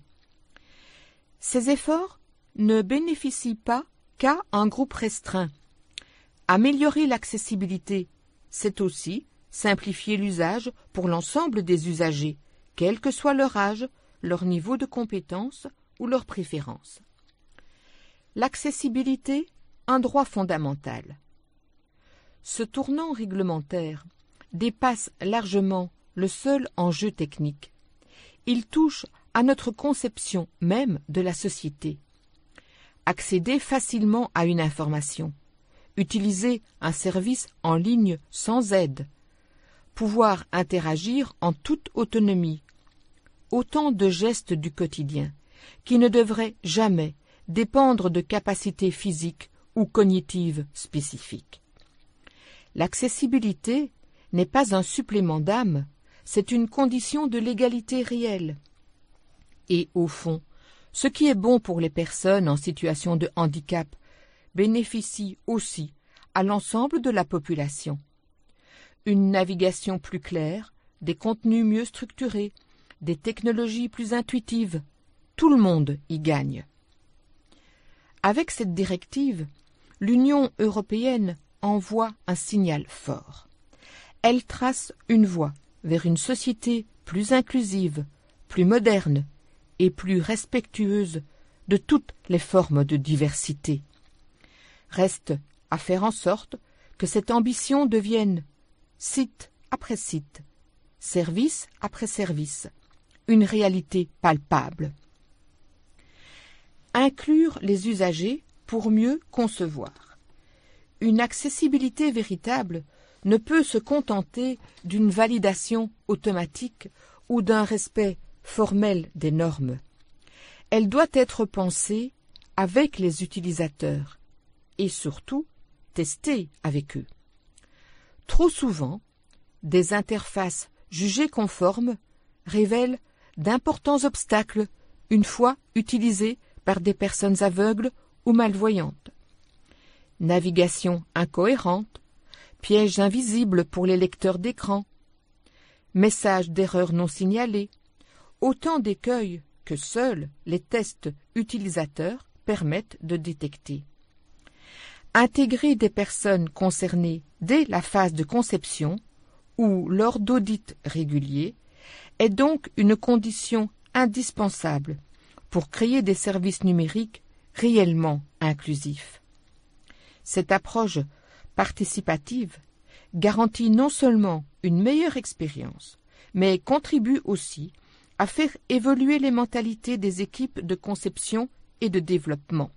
Speaker 1: Ces efforts ne bénéficient pas qu'à un groupe restreint. Améliorer l'accessibilité, c'est aussi simplifier l'usage pour l'ensemble des usagers, quel que soit leur âge, leur niveau de compétence ou leurs préférences. L'accessibilité, un droit fondamental. Ce tournant réglementaire dépasse largement le seul enjeu technique. Il touche à notre conception même de la société. Accéder facilement à une information, utiliser un service en ligne sans aide, pouvoir interagir en toute autonomie, autant de gestes du quotidien qui ne devraient jamais dépendre de capacités physiques ou cognitives spécifiques. L'accessibilité n'est pas un supplément d'âme, c'est une condition de l'égalité réelle. Et au fond, ce qui est bon pour les personnes en situation de handicap bénéficie aussi à l'ensemble de la population. Une navigation plus claire, des contenus mieux structurés, des technologies plus intuitives, tout le monde y gagne. Avec cette directive, l'Union européenne envoie un signal fort. Elle trace une voie vers une société plus inclusive, plus moderne et plus respectueuse de toutes les formes de diversité. Reste à faire en sorte que cette ambition devienne, site après site, service après service, une réalité palpable. Inclure les usagers pour mieux concevoir. Une accessibilité véritable ne peut se contenter d'une validation automatique ou d'un respect formel des normes. Elle doit être pensée avec les utilisateurs et surtout testée avec eux. Trop souvent, des interfaces jugées conformes révèlent d'importants obstacles une fois utilisées par des personnes aveugles ou malvoyantes. Navigation incohérente, pièges invisibles pour les lecteurs d'écran, messages d'erreurs non signalés, autant d'écueils que seuls les tests utilisateurs permettent de détecter. Intégrer des personnes concernées dès la phase de conception ou lors d'audits réguliers est donc une condition indispensable pour créer des services numériques réellement inclusifs. Cette approche participative garantit non seulement une meilleure expérience, mais contribue aussi à faire évoluer les mentalités des équipes de conception et de développement.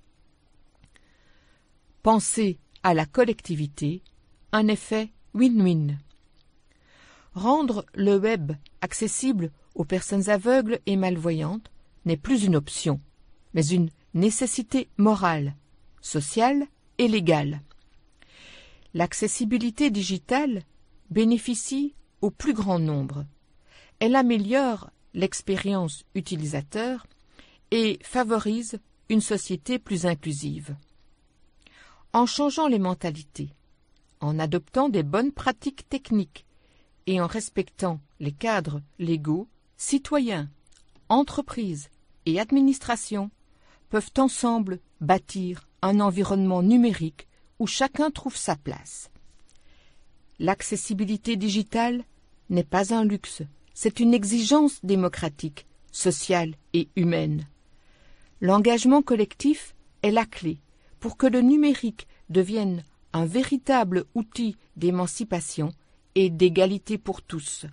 Speaker 1: Penser à la collectivité, un effet win-win. Rendre le web accessible aux personnes aveugles et malvoyantes n'est plus une option, mais une nécessité morale, sociale et légale. L'accessibilité digitale bénéficie au plus grand nombre. Elle améliore l'expérience utilisateur et favorise une société plus inclusive. En changeant les mentalités, en adoptant des bonnes pratiques techniques et en respectant les cadres légaux, citoyens, entreprises et administrations peuvent ensemble bâtir un environnement numérique où chacun trouve sa place. L'accessibilité digitale n'est pas un luxe, c'est une exigence démocratique, sociale et humaine. L'engagement collectif est la clé pour que le numérique devienne un véritable outil d'émancipation et d'égalité pour tous.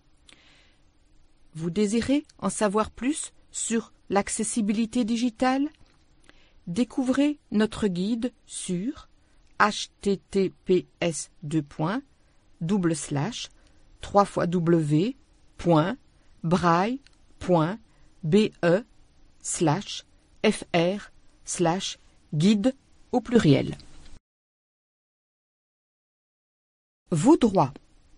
Speaker 1: Vous désirez en savoir plus sur l'accessibilité digitale? Découvrez notre guide sur h t t p s deux points double slash trois fois w point braille point b e slash f r slash guide au pluriel. Vos droits.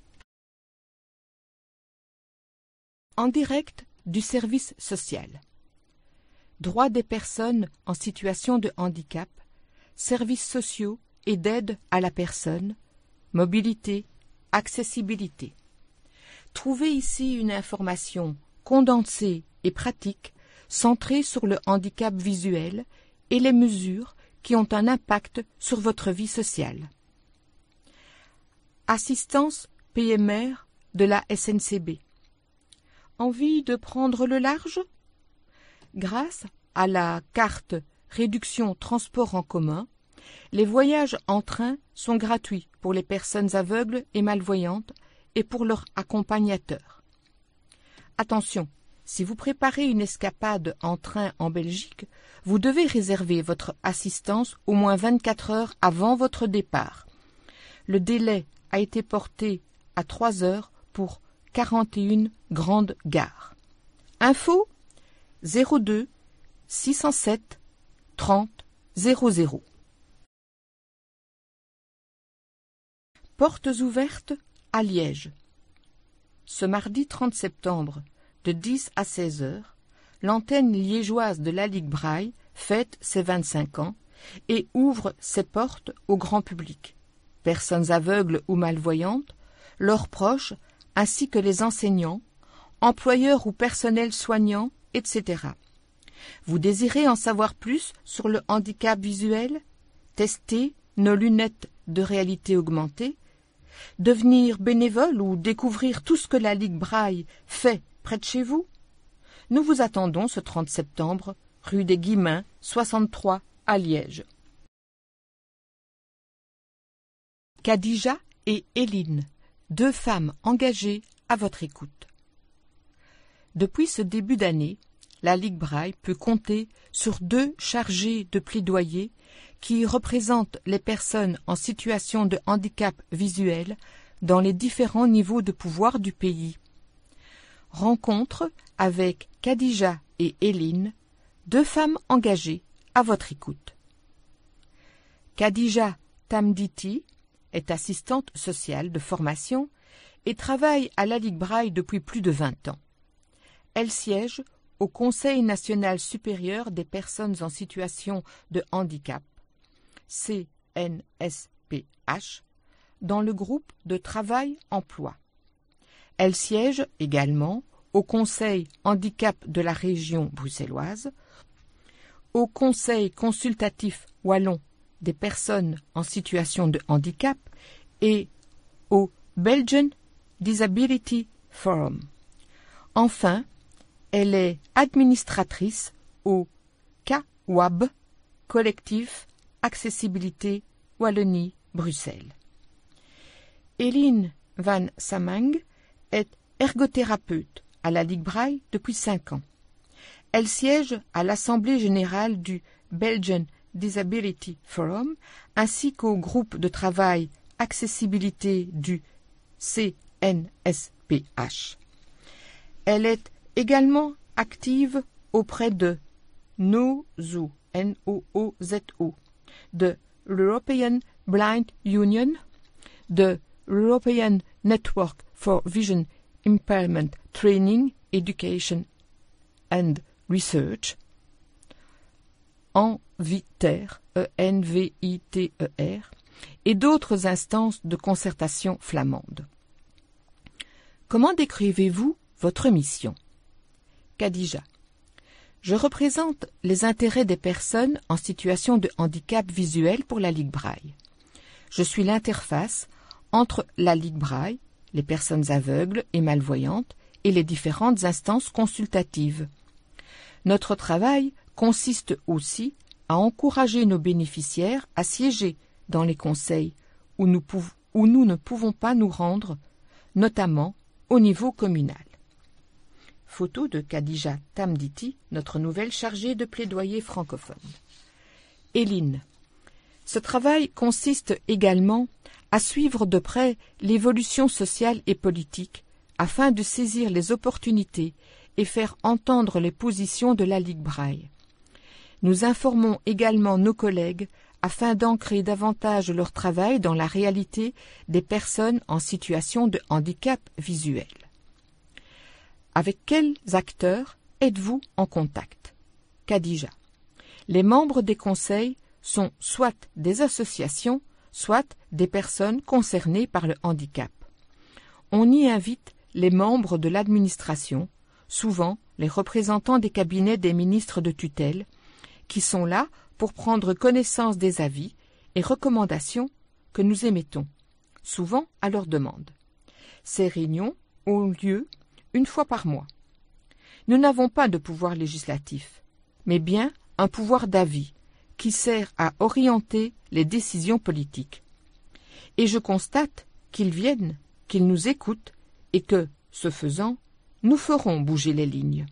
Speaker 1: En direct du service social. Droits des personnes en situation de handicap, services sociaux et d'aide à la personne, mobilité, accessibilité. Trouvez ici une information condensée et pratique centrée sur le handicap visuel et les mesures qui ont un impact sur votre vie sociale. Assistance P M R de la S N C B. Envie de prendre le large? Grâce à la carte Réduction Transport en commun, les voyages en train sont gratuits pour les personnes aveugles et malvoyantes et pour leurs accompagnateurs. Attention, si vous préparez une escapade en train en Belgique, vous devez réserver votre assistance au moins vingt-quatre heures avant votre départ. Le délai a été porté à trois heures pour quarante et une grandes gares. Info zéro deux six cent sept trente zéro zéro. Portes ouvertes à Liège. Ce mardi trente septembre, de dix à seize heures, l'antenne liégeoise de la Ligue Braille fête ses vingt-cinq ans et ouvre ses portes au grand public. Personnes aveugles ou malvoyantes, leurs proches, ainsi que les enseignants, employeurs ou personnels soignants, et cetera. Vous désirez en savoir plus sur le handicap visuel? Tester nos lunettes de réalité augmentée? Devenir bénévole ou découvrir tout ce que la Ligue Braille fait près de chez vous? Nous vous attendons ce trente septembre, rue des Guillemins, soixante-trois, à Liège. Khadija et Éline, deux femmes engagées à votre écoute. Depuis ce début d'année, la Ligue Braille peut compter sur deux chargés de plaidoyer qui représentent les personnes en situation de handicap visuel dans les différents niveaux de pouvoir du pays. Rencontre avec Khadija et Éline, deux femmes engagées à votre écoute. Khadija Tamditi est assistante sociale de formation et travaille à la Ligue Braille depuis plus de vingt ans. Elle siège au Conseil national supérieur des personnes en situation de handicap, C N S P H, dans le groupe de travail-emploi. Elle siège également au Conseil handicap de la région bruxelloise, au Conseil consultatif wallon des personnes en situation de handicap et au Belgian Disability Forum. Enfin, elle est administratrice au C A W A B, Collectif Accessibilité Wallonie-Bruxelles. Éline Van Samang est ergothérapeute à la Ligue Braille depuis cinq ans. Elle siège à l'Assemblée générale du Belgian Disability Forum ainsi qu'au groupe de travail Accessibilité du C N S P H. Elle est également active auprès de NOZO, N O O Z O, de l'European Blind Union, de l'European Network for Vision Impairment Training, Education and Research, ENVITER, E N V I T E R, et d'autres instances de concertation flamandes. Comment décrivez-vous votre mission? Khadija. Je représente les intérêts des personnes en situation de handicap visuel pour la Ligue Braille. Je suis l'interface entre la Ligue Braille, les personnes aveugles et malvoyantes et les différentes instances consultatives. Notre travail consiste aussi à encourager nos bénéficiaires à siéger dans les conseils où nous, pouv- où nous ne pouvons pas nous rendre, notamment au niveau communal. Photo de Khadija Tamditi, notre nouvelle chargée de plaidoyer francophone. Éline. Ce travail consiste également à suivre de près l'évolution sociale et politique afin de saisir les opportunités et faire entendre les positions de la Ligue Braille. Nous informons également nos collègues afin d'ancrer davantage leur travail dans la réalité des personnes en situation de handicap visuel. Avec quels acteurs êtes-vous en contact? Khadija. Les membres des conseils sont soit des associations, soit des personnes concernées par le handicap. On y invite les membres de l'administration, souvent les représentants des cabinets des ministres de tutelle, qui sont là pour prendre connaissance des avis et recommandations que nous émettons, souvent à leur demande. Ces réunions ont lieu une fois par mois. Nous n'avons pas de pouvoir législatif, mais bien un pouvoir d'avis qui sert à orienter les décisions politiques. Et je constate qu'ils viennent, qu'ils nous écoutent et que, ce faisant, nous ferons bouger les lignes.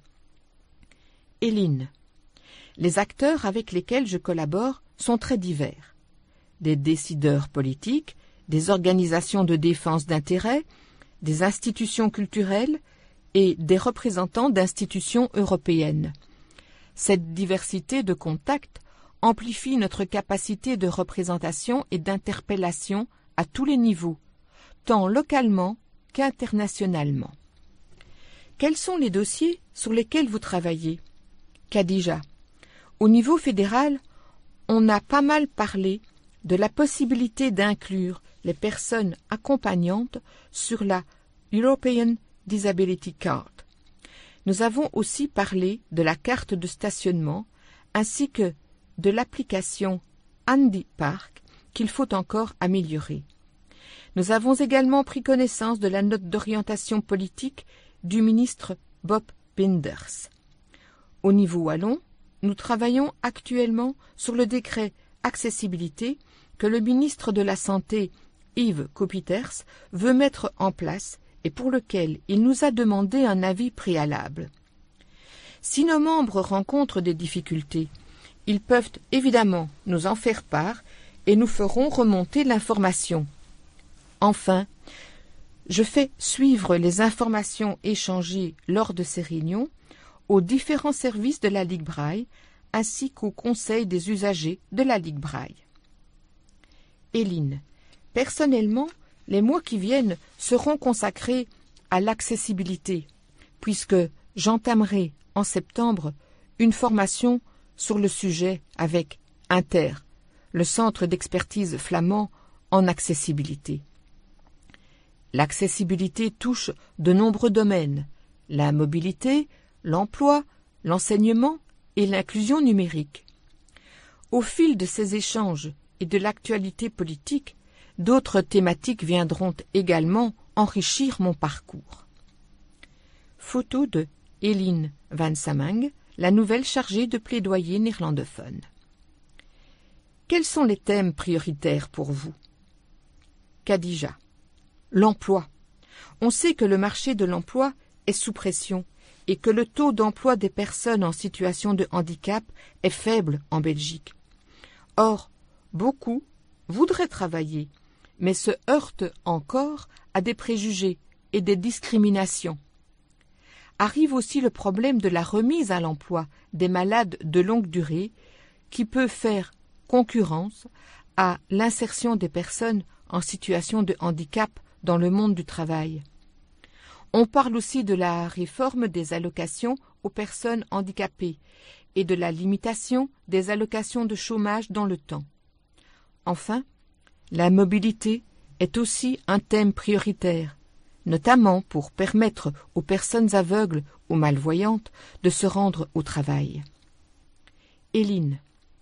Speaker 1: Éline. Les acteurs avec lesquels je collabore sont très divers. Des décideurs politiques, des organisations de défense d'intérêts, des institutions culturelles et des représentants d'institutions européennes. Cette diversité de contacts amplifie notre capacité de représentation et d'interpellation à tous les niveaux, tant localement qu'internationalement. Quels sont les dossiers sur lesquels vous travaillez? Khadija. Au niveau fédéral, on a pas mal parlé de la possibilité d'inclure les personnes accompagnantes sur la European Disability Card. Nous avons aussi parlé de la carte de stationnement ainsi que de l'application Handy Park qu'il faut encore améliorer. Nous avons également pris connaissance de la note d'orientation politique du ministre Bob Binders. Au niveau wallon, nous travaillons actuellement sur le décret accessibilité que le ministre de la Santé, Yves Copiters, veut mettre en place et pour lequel il nous a demandé un avis préalable. Si nos membres rencontrent des difficultés, ils peuvent évidemment nous en faire part et nous ferons remonter l'information. Enfin, je fais suivre les informations échangées lors de ces réunions aux différents services de la Ligue Braille ainsi qu'au Conseil des usagers de la Ligue Braille. Éline. Personnellement, les mois qui viennent seront consacrés à l'accessibilité, puisque j'entamerai en septembre une formation sur le sujet avec Inter, le centre d'expertise flamand en accessibilité. L'accessibilité touche de nombreux domaines, la mobilité, l'emploi, l'enseignement et l'inclusion numérique. Au fil de ces échanges et de l'actualité politique, d'autres thématiques viendront également enrichir mon parcours. Photo de Eline Van Samang, la nouvelle chargée de plaidoyer néerlandophone. Quels sont les thèmes prioritaires pour vous? Khadija. L'emploi. On sait que le marché de l'emploi est sous pression et que le taux d'emploi des personnes en situation de handicap est faible en Belgique. Or, beaucoup voudraient travailler, mais se heurtent encore à des préjugés et des discriminations. Arrive aussi le problème de la remise à l'emploi des malades de longue durée qui peut faire concurrence à l'insertion des personnes en situation de handicap dans le monde du travail. On parle aussi de la réforme des allocations aux personnes handicapées et de la limitation des allocations de chômage dans le temps. Enfin, la mobilité est aussi un thème prioritaire, notamment pour permettre aux personnes aveugles ou malvoyantes de se rendre au travail. Éline.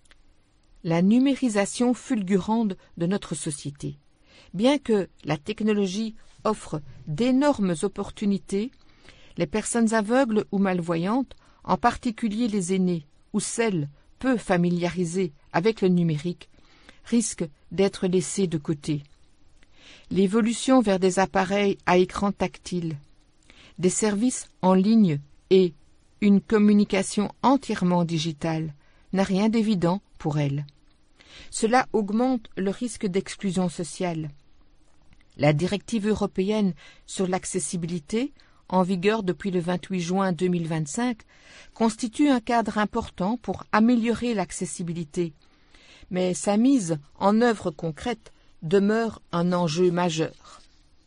Speaker 1: La numérisation fulgurante de notre société. Bien que la technologie offre d'énormes opportunités, les personnes aveugles ou malvoyantes, en particulier les aînés ou celles peu familiarisées avec le numérique, risquent d'être laissées de côté. L'évolution vers des appareils à écran tactile, des services en ligne et une communication entièrement digitale n'a rien d'évident pour elles. Cela augmente le risque d'exclusion sociale. La directive européenne sur l'accessibilité, en vigueur depuis le vingt-huit juin deux mille vingt-cinq, constitue un cadre important pour améliorer l'accessibilité. mais sa mise en œuvre concrète demeure un enjeu majeur.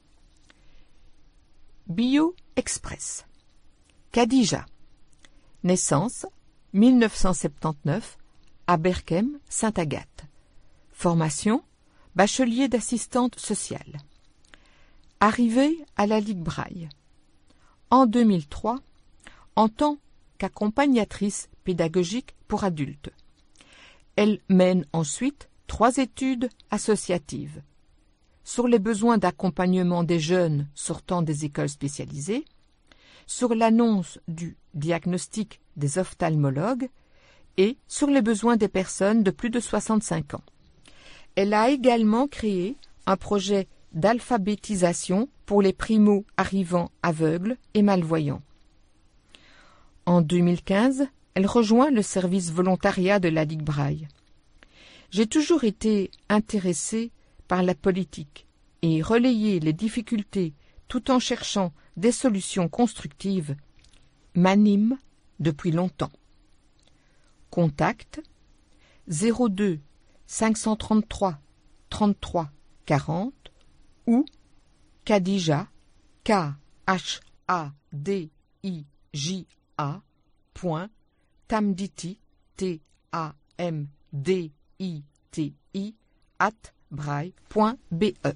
Speaker 1: Bio Express. Khadija. Naissance mille neuf cent soixante-dix-neuf à Berchem, Sainte-Agathe. Formation bachelier d'assistante sociale. Arrivée à la Ligue Braille. En deux mille trois, en tant qu'accompagnatrice pédagogique pour adultes. Elle mène ensuite trois études associatives sur les besoins d'accompagnement des jeunes sortant des écoles spécialisées, sur l'annonce du diagnostic des ophtalmologues et sur les besoins des personnes de plus de soixante-cinq ans. Elle a également créé un projet d'alphabétisation pour les primo-arrivants aveugles et malvoyants. En deux mille quinze, elle rejoint le service volontariat de la Ligue Braille. J'ai toujours été intéressée par la politique et relayer les difficultés tout en cherchant des solutions constructives m'anime depuis longtemps. Contact zéro deux cinq cent trente-trois trente-trois quarante ou Khadija K H A D I J A point Tamditi T A M D I T I at braille point B E.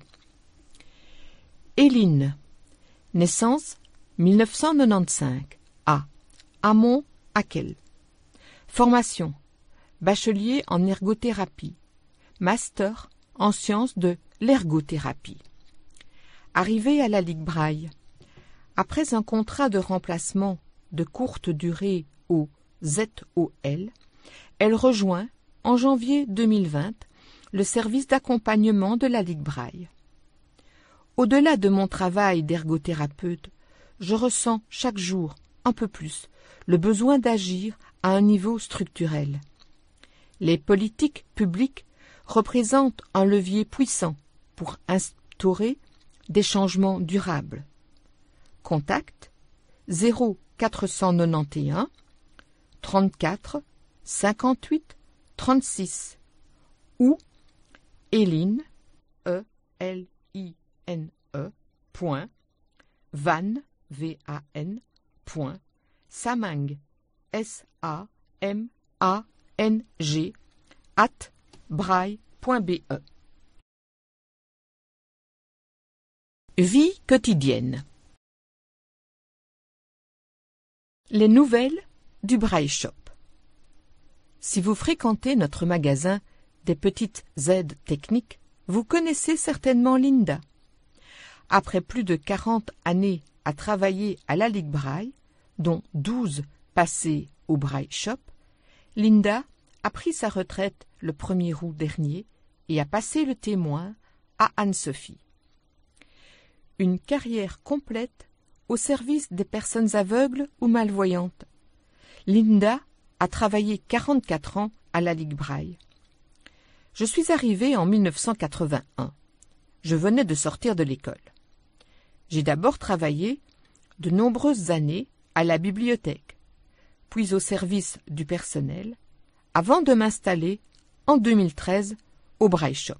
Speaker 1: Éline. Naissance mille neuf cent quatre-vingt-quinze à Hamon-Akel. Formation bachelier en ergothérapie, master en sciences de l'ergothérapie. Arrivée à la Ligue Braille. Après un contrat de remplacement de courte durée au Z O L, elle rejoint, en janvier deux mille vingt, le service d'accompagnement de la Ligue Braille. Au-delà de mon travail d'ergothérapeute, je ressens chaque jour, un peu plus, le besoin d'agir à un niveau structurel. Les politiques publiques représentent un levier puissant pour instaurer des changements durables. Contact zéro quatre cent quatre-vingt-onze trente-quatre cinquante-huit trente-six ou Éline E L I N E point van V A N point Samang S A M A N G at braille point B E. Vie quotidienne. Les nouvelles du Braille Shop. Si vous fréquentez notre magasin des petites aides techniques, vous connaissez certainement Linda. Après plus de quarante années à travailler à la Ligue Braille, dont douze passées au Braille Shop, Linda a pris sa retraite le premier août dernier et a passé le témoin à Anne-Sophie. Une carrière complète au service des personnes aveugles ou malvoyantes. Linda a travaillé quarante-quatre ans à la Ligue Braille. Je suis arrivée en mille neuf cent quatre-vingt-un. Je venais de sortir de l'école. J'ai d'abord travaillé de nombreuses années à la bibliothèque, puis au service du personnel, avant de m'installer en deux mille treize au Braille Shop.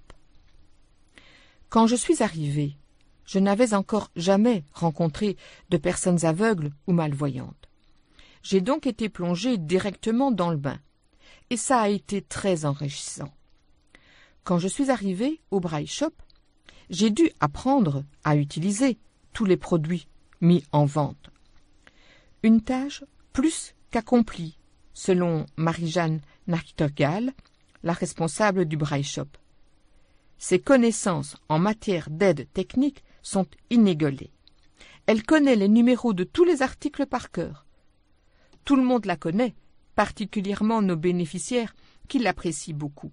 Speaker 1: Quand je suis arrivée, je n'avais encore jamais rencontré de personnes aveugles ou malvoyantes. J'ai donc été plongée directement dans le bain, et ça a été très enrichissant. Quand je suis arrivée au Braille Shop, j'ai dû apprendre à utiliser tous les produits mis en vente. Une tâche plus qu'accomplie, selon Marie-Jeanne Nachtergaal, la responsable du Braille Shop. Ses connaissances en matière d'aide technique sont inégalées. Elle connaît les numéros de tous les articles par cœur. Tout le monde la connaît, particulièrement nos bénéficiaires qui l'apprécient beaucoup.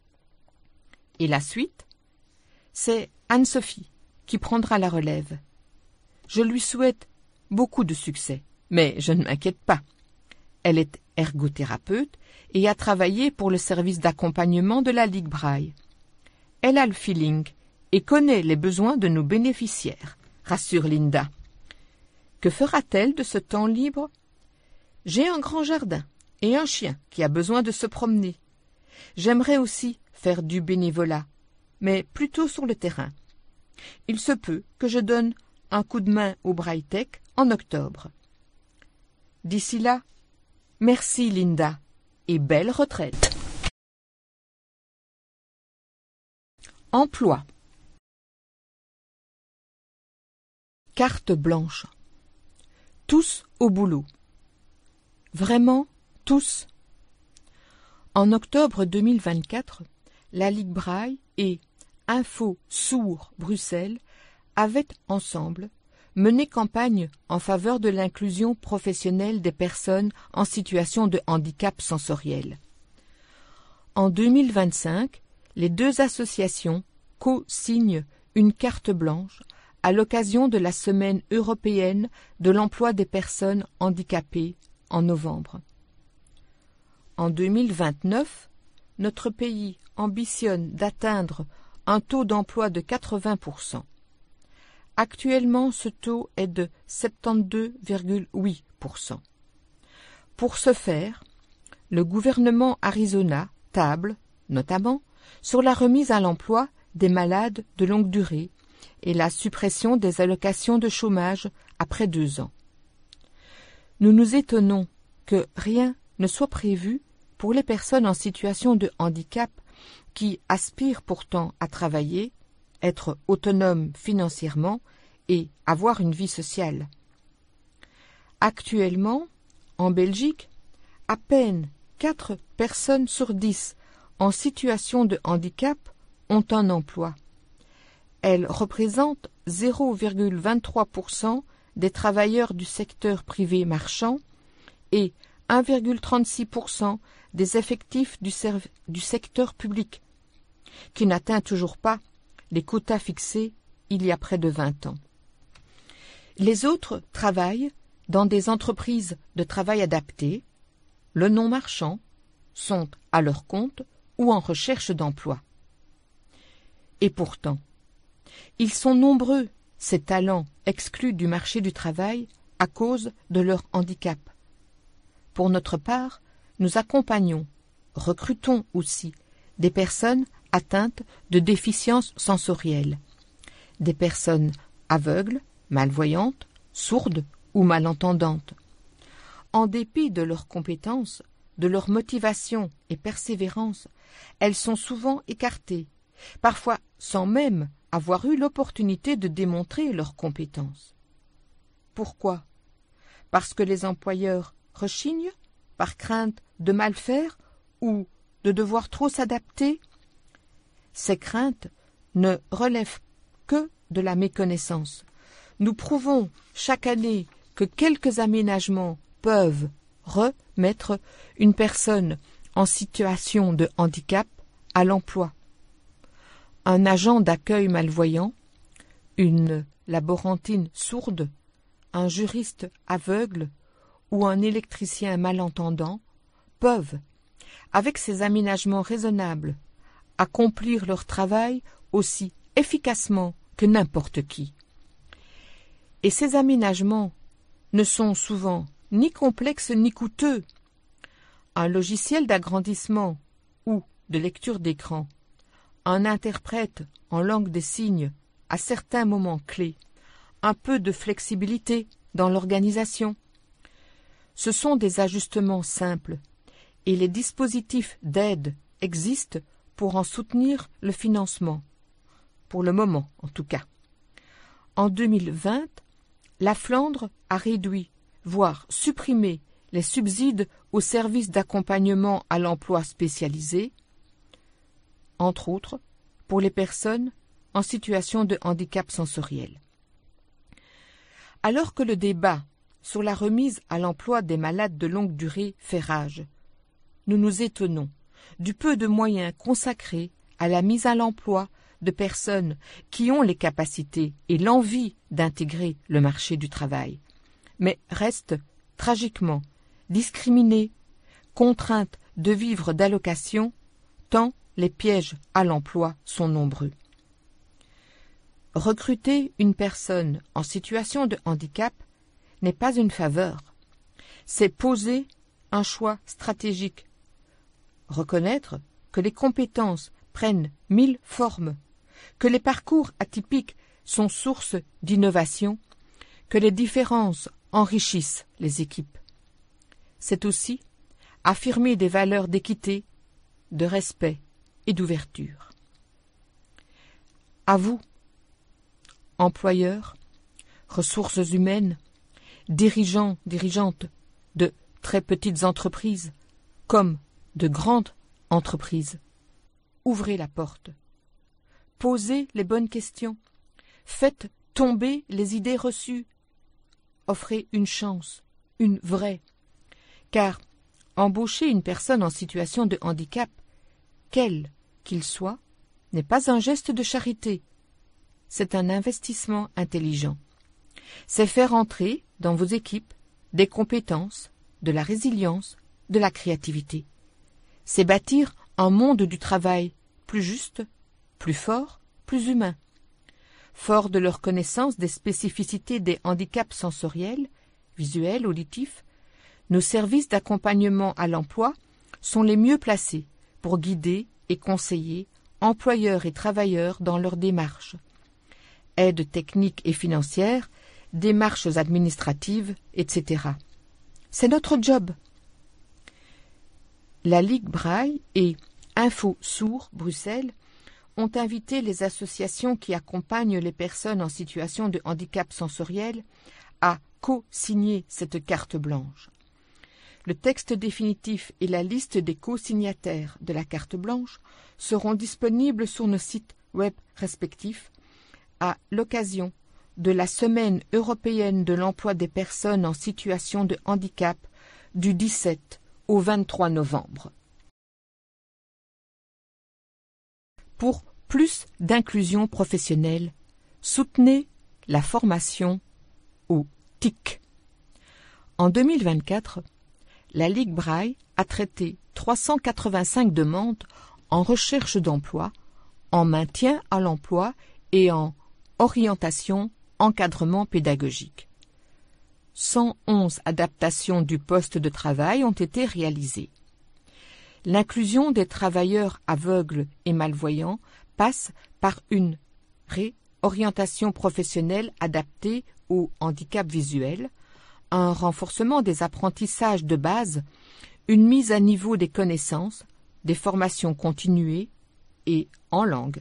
Speaker 1: Et la suite, c'est Anne-Sophie qui prendra la relève. Je lui souhaite beaucoup de succès, mais je ne m'inquiète pas. Elle est ergothérapeute et a travaillé pour le service d'accompagnement de la Ligue Braille. Elle a le feeling et connaît les besoins de nos bénéficiaires, rassure Linda. Que fera-t-elle de ce temps libre? J'ai un grand jardin et un chien qui a besoin de se promener. J'aimerais aussi faire du bénévolat, mais plutôt sur le terrain. Il se peut que je donne un coup de main au Braille-Tech en octobre. D'ici là, merci Linda et belle retraite. Emploi. Carte blanche. Tous au boulot. Vraiment, tous. En octobre deux mille vingt-quatre, la Ligue Braille et Info Sourds Bruxelles avaient ensemble mené campagne en faveur de l'inclusion professionnelle des personnes en situation de handicap sensoriel. En deux mille vingt-cinq, les deux associations co-signent une carte blanche à l'occasion de la Semaine européenne de l'emploi des personnes handicapées en novembre. En deux mille vingt-neuf, notre pays ambitionne d'atteindre un taux d'emploi de quatre-vingts pour cent. Actuellement, ce taux est de soixante-douze virgule huit pour cent. Pour ce faire, le gouvernement Arizona table, notamment, sur la remise à l'emploi des malades de longue durée et la suppression des allocations de chômage après deux ans. Nous nous étonnons que rien ne soit prévu pour les personnes en situation de handicap qui aspirent pourtant à travailler, être autonomes financièrement et avoir une vie sociale. Actuellement, en Belgique, à peine quatre personnes sur dix en situation de handicap ont un emploi. Elles représentent zéro virgule vingt-trois pour cent des travailleurs du secteur privé marchand et un virgule trente-six pour cent des effectifs du, serv- du secteur public, qui n'atteint toujours pas les quotas fixés il y a près de vingt ans. Les autres travaillent dans des entreprises de travail adapté, le non-marchand, sont à leur compte ou en recherche d'emploi. Et pourtant, ils sont nombreux, ces talents exclus du marché du travail à cause de leur handicap. Pour notre part, nous accompagnons, recrutons aussi des personnes atteintes de déficiences sensorielles, des personnes aveugles, malvoyantes, sourdes ou malentendantes. En dépit de leurs compétences, de leur motivation et persévérance, elles sont souvent écartées, parfois sans même avoir eu l'opportunité de démontrer leurs compétences. Pourquoi? Parce que les employeurs rechignent, par crainte de mal faire ou de devoir trop s'adapter? Ces craintes ne relèvent que de la méconnaissance. Nous prouvons chaque année que quelques aménagements peuvent remettre une personne en situation de handicap à l'emploi. Un agent d'accueil malvoyant, une laborantine sourde, un juriste aveugle ou un électricien malentendant peuvent, avec ces aménagements raisonnables, accomplir leur travail aussi efficacement que n'importe qui. Et ces aménagements ne sont souvent ni complexes ni coûteux. Un logiciel d'agrandissement ou de lecture d'écran, un interprète en langue des signes à certains moments clés, un peu de flexibilité dans l'organisation. Ce sont des ajustements simples et les dispositifs d'aide existent pour en soutenir le financement, pour le moment en tout cas. En deux mille vingt, la Flandre a réduit, voire supprimé, les subsides aux services d'accompagnement à l'emploi spécialisés, entre autres pour les personnes en situation de handicap sensoriel. Alors que le débat sur la remise à l'emploi des malades de longue durée fait rage, nous nous étonnons du peu de moyens consacrés à la mise à l'emploi de personnes qui ont les capacités et l'envie d'intégrer le marché du travail, mais restent tragiquement discriminées, contraintes de vivre d'allocations, tant les pièges à l'emploi sont nombreux. Recruter une personne en situation de handicap n'est pas une faveur, c'est poser un choix stratégique. Reconnaître que les compétences prennent mille formes, que les parcours atypiques sont source d'innovation, que les différences enrichissent les équipes. C'est aussi affirmer des valeurs d'équité, de respect et d'ouverture. À vous, employeurs, ressources humaines, dirigeants, dirigeantes de très petites entreprises comme de grandes entreprises, ouvrez la porte. Posez les bonnes questions. Faites tomber les idées reçues. Offrez une chance, une vraie. Car embaucher une personne en situation de handicap, quel qu'il soit, n'est pas un geste de charité. C'est un investissement intelligent. C'est faire entrer dans vos équipes des compétences, de la résilience, de la créativité. C'est bâtir un monde du travail plus juste, plus fort, plus humain. Fort de leur connaissance des spécificités des handicaps sensoriels, visuels, auditifs, nos services d'accompagnement à l'emploi sont les mieux placés pour guider et conseiller employeurs et travailleurs dans leurs démarches. Aides techniques et financières, démarches administratives, et cetera. C'est notre job. La Ligue Braille et Info Sourd Bruxelles ont invité les associations qui accompagnent les personnes en situation de handicap sensoriel à co-signer cette carte blanche. Le texte définitif et la liste des co-signataires de la carte blanche seront disponibles sur nos sites web respectifs à l'occasion de la Semaine européenne de l'emploi des personnes en situation de handicap du dix-sept au vingt-trois novembre. Pour plus d'inclusion professionnelle, soutenez la formation au T I C. En deux mille vingt-quatre, la Ligue Braille a traité trois cent quatre-vingt-cinq demandes en recherche d'emploi, en maintien à l'emploi et en orientation, encadrement pédagogique. cent onze adaptations du poste de travail ont été réalisées. L'inclusion des travailleurs aveugles et malvoyants passe par une réorientation professionnelle adaptée au handicap visuel, un renforcement des apprentissages de base, une mise à niveau des connaissances, des formations continuées et en langue.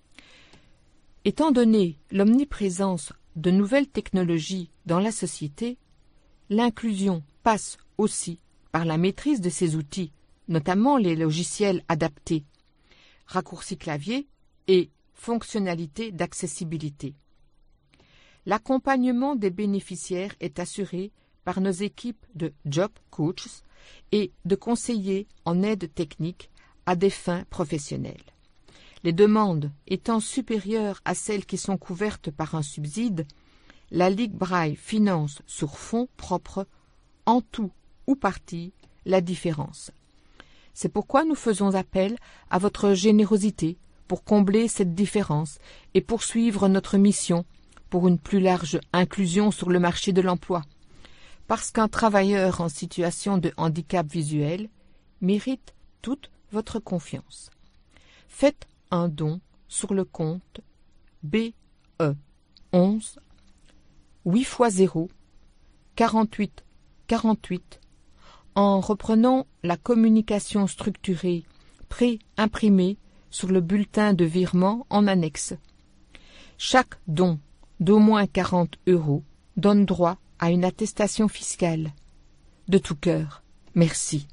Speaker 1: Étant donné l'omniprésence de nouvelles technologies dans la société, l'inclusion passe aussi par la maîtrise de ces outils, notamment les logiciels adaptés, raccourcis clavier et fonctionnalités d'accessibilité. L'accompagnement des bénéficiaires est assuré par nos équipes de job coaches et de conseillers en aide technique à des fins professionnelles. Les demandes étant supérieures à celles qui sont couvertes par un subside, la Ligue Braille finance sur fonds propres, en tout ou partie, la différence. C'est pourquoi nous faisons appel à votre générosité pour combler cette différence et poursuivre notre mission pour une plus large inclusion sur le marché de l'emploi. Parce qu'un travailleur en situation de handicap visuel mérite toute votre confiance. Faites un don sur le compte B E onze huit fois zéro quarante-huit quarante-huit en reprenant la communication structurée pré-imprimée sur le bulletin de virement en annexe. Chaque don d'au moins quarante euros donne droit à une attestation fiscale. De tout cœur, merci.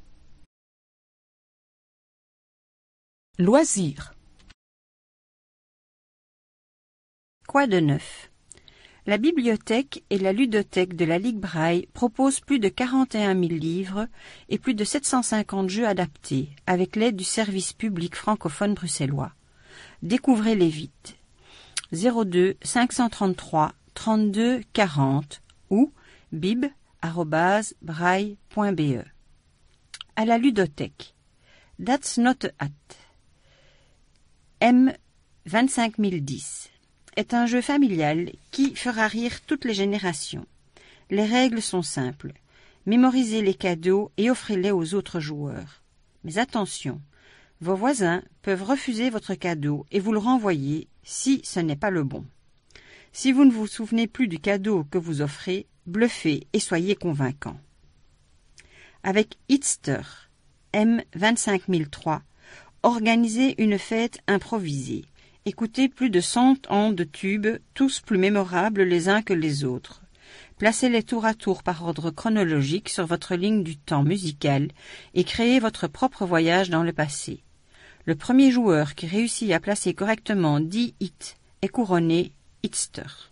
Speaker 1: Loisirs.
Speaker 2: Quoi de neuf? La bibliothèque et la ludothèque de la Ligue Braille proposent plus de quarante et un mille livres et plus de sept cent cinquante jeux adaptés avec l'aide du service public francophone bruxellois. Découvrez-les vite. zéro deux cinq cent trente-trois trente-deux quarante ou bib arobase braille point b e. À la ludothèque. That's not a hat. M vingt-cinq mille dix est un jeu familial qui fera rire toutes les générations. Les règles sont simples. Mémorisez les cadeaux et offrez-les aux autres joueurs. Mais attention, Vos voisins peuvent refuser votre cadeau et vous le renvoyer si ce n'est pas le bon. Si vous ne vous souvenez plus du cadeau que vous offrez, bluffez et soyez convaincant. Avec Hitster, M vingt-cinq mille trois, organisez une fête improvisée. Écoutez plus de cent ans de tubes, tous plus mémorables les uns que les autres. Placez-les tour à tour par ordre chronologique sur votre ligne du temps musical et créez votre propre voyage dans le passé. Le premier joueur qui réussit à placer correctement dix hits est couronné Hitster.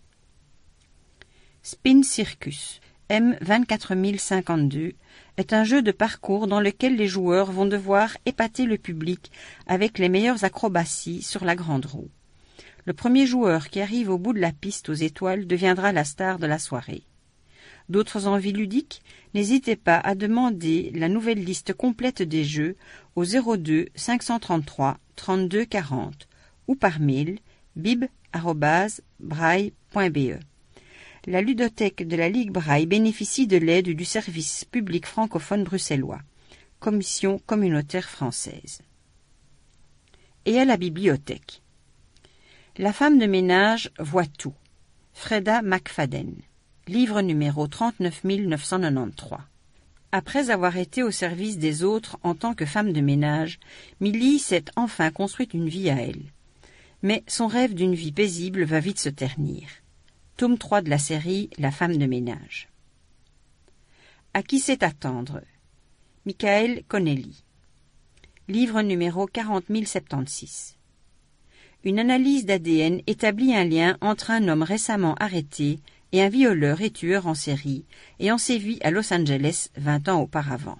Speaker 2: Spin Circus, M vingt-quatre mille cinquante-deux, est un jeu de parcours dans lequel les joueurs vont devoir épater le public avec les meilleures acrobaties sur la grande roue. Le premier joueur qui arrive au bout de la piste aux étoiles deviendra la star de la soirée. D'autres envies ludiques? N'hésitez pas à demander la nouvelle liste complète des jeux au zéro deux cinq cent trente-trois trente-deux quarante ou par mail bib arobase braille point be. La ludothèque de la Ligue Braille bénéficie de l'aide du service public francophone bruxellois, Commission communautaire française. Et à la bibliothèque. La femme de ménage voit tout. Freda McFadden. Livre numéro trente-neuf mille neuf cent quatre-vingt-treize. Après avoir été au service des autres en tant que femme de ménage, Millie s'est enfin construite une vie à elle. Mais son rêve d'une vie paisible va vite se ternir. Tome trois de la série La femme de ménage. À qui sait attendre? Michael Connelly. Livre numéro quarante mille soixante-seize. Une analyse d'A D N établit un lien entre un homme récemment arrêté et un violeur et tueur en série ayant sévi à Los Angeles vingt ans auparavant.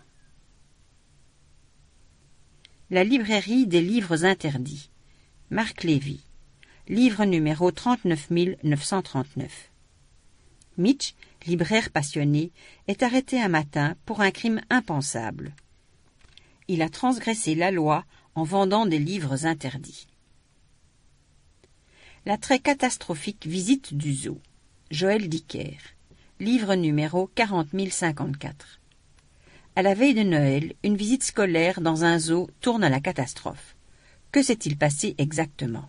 Speaker 2: La librairie des livres interdits. Marc Lévy. Livre numéro trente-neuf mille neuf cent trente-neuf. Mitch, libraire passionné, est arrêté un matin pour un crime impensable. Il a transgressé la loi en vendant des livres interdits. La très catastrophique visite du zoo. Joël Dicker. Livre numéro quarante mille cinquante-quatre. À la veille de Noël, une visite scolaire dans un zoo tourne à la catastrophe. Que s'est-il passé exactement?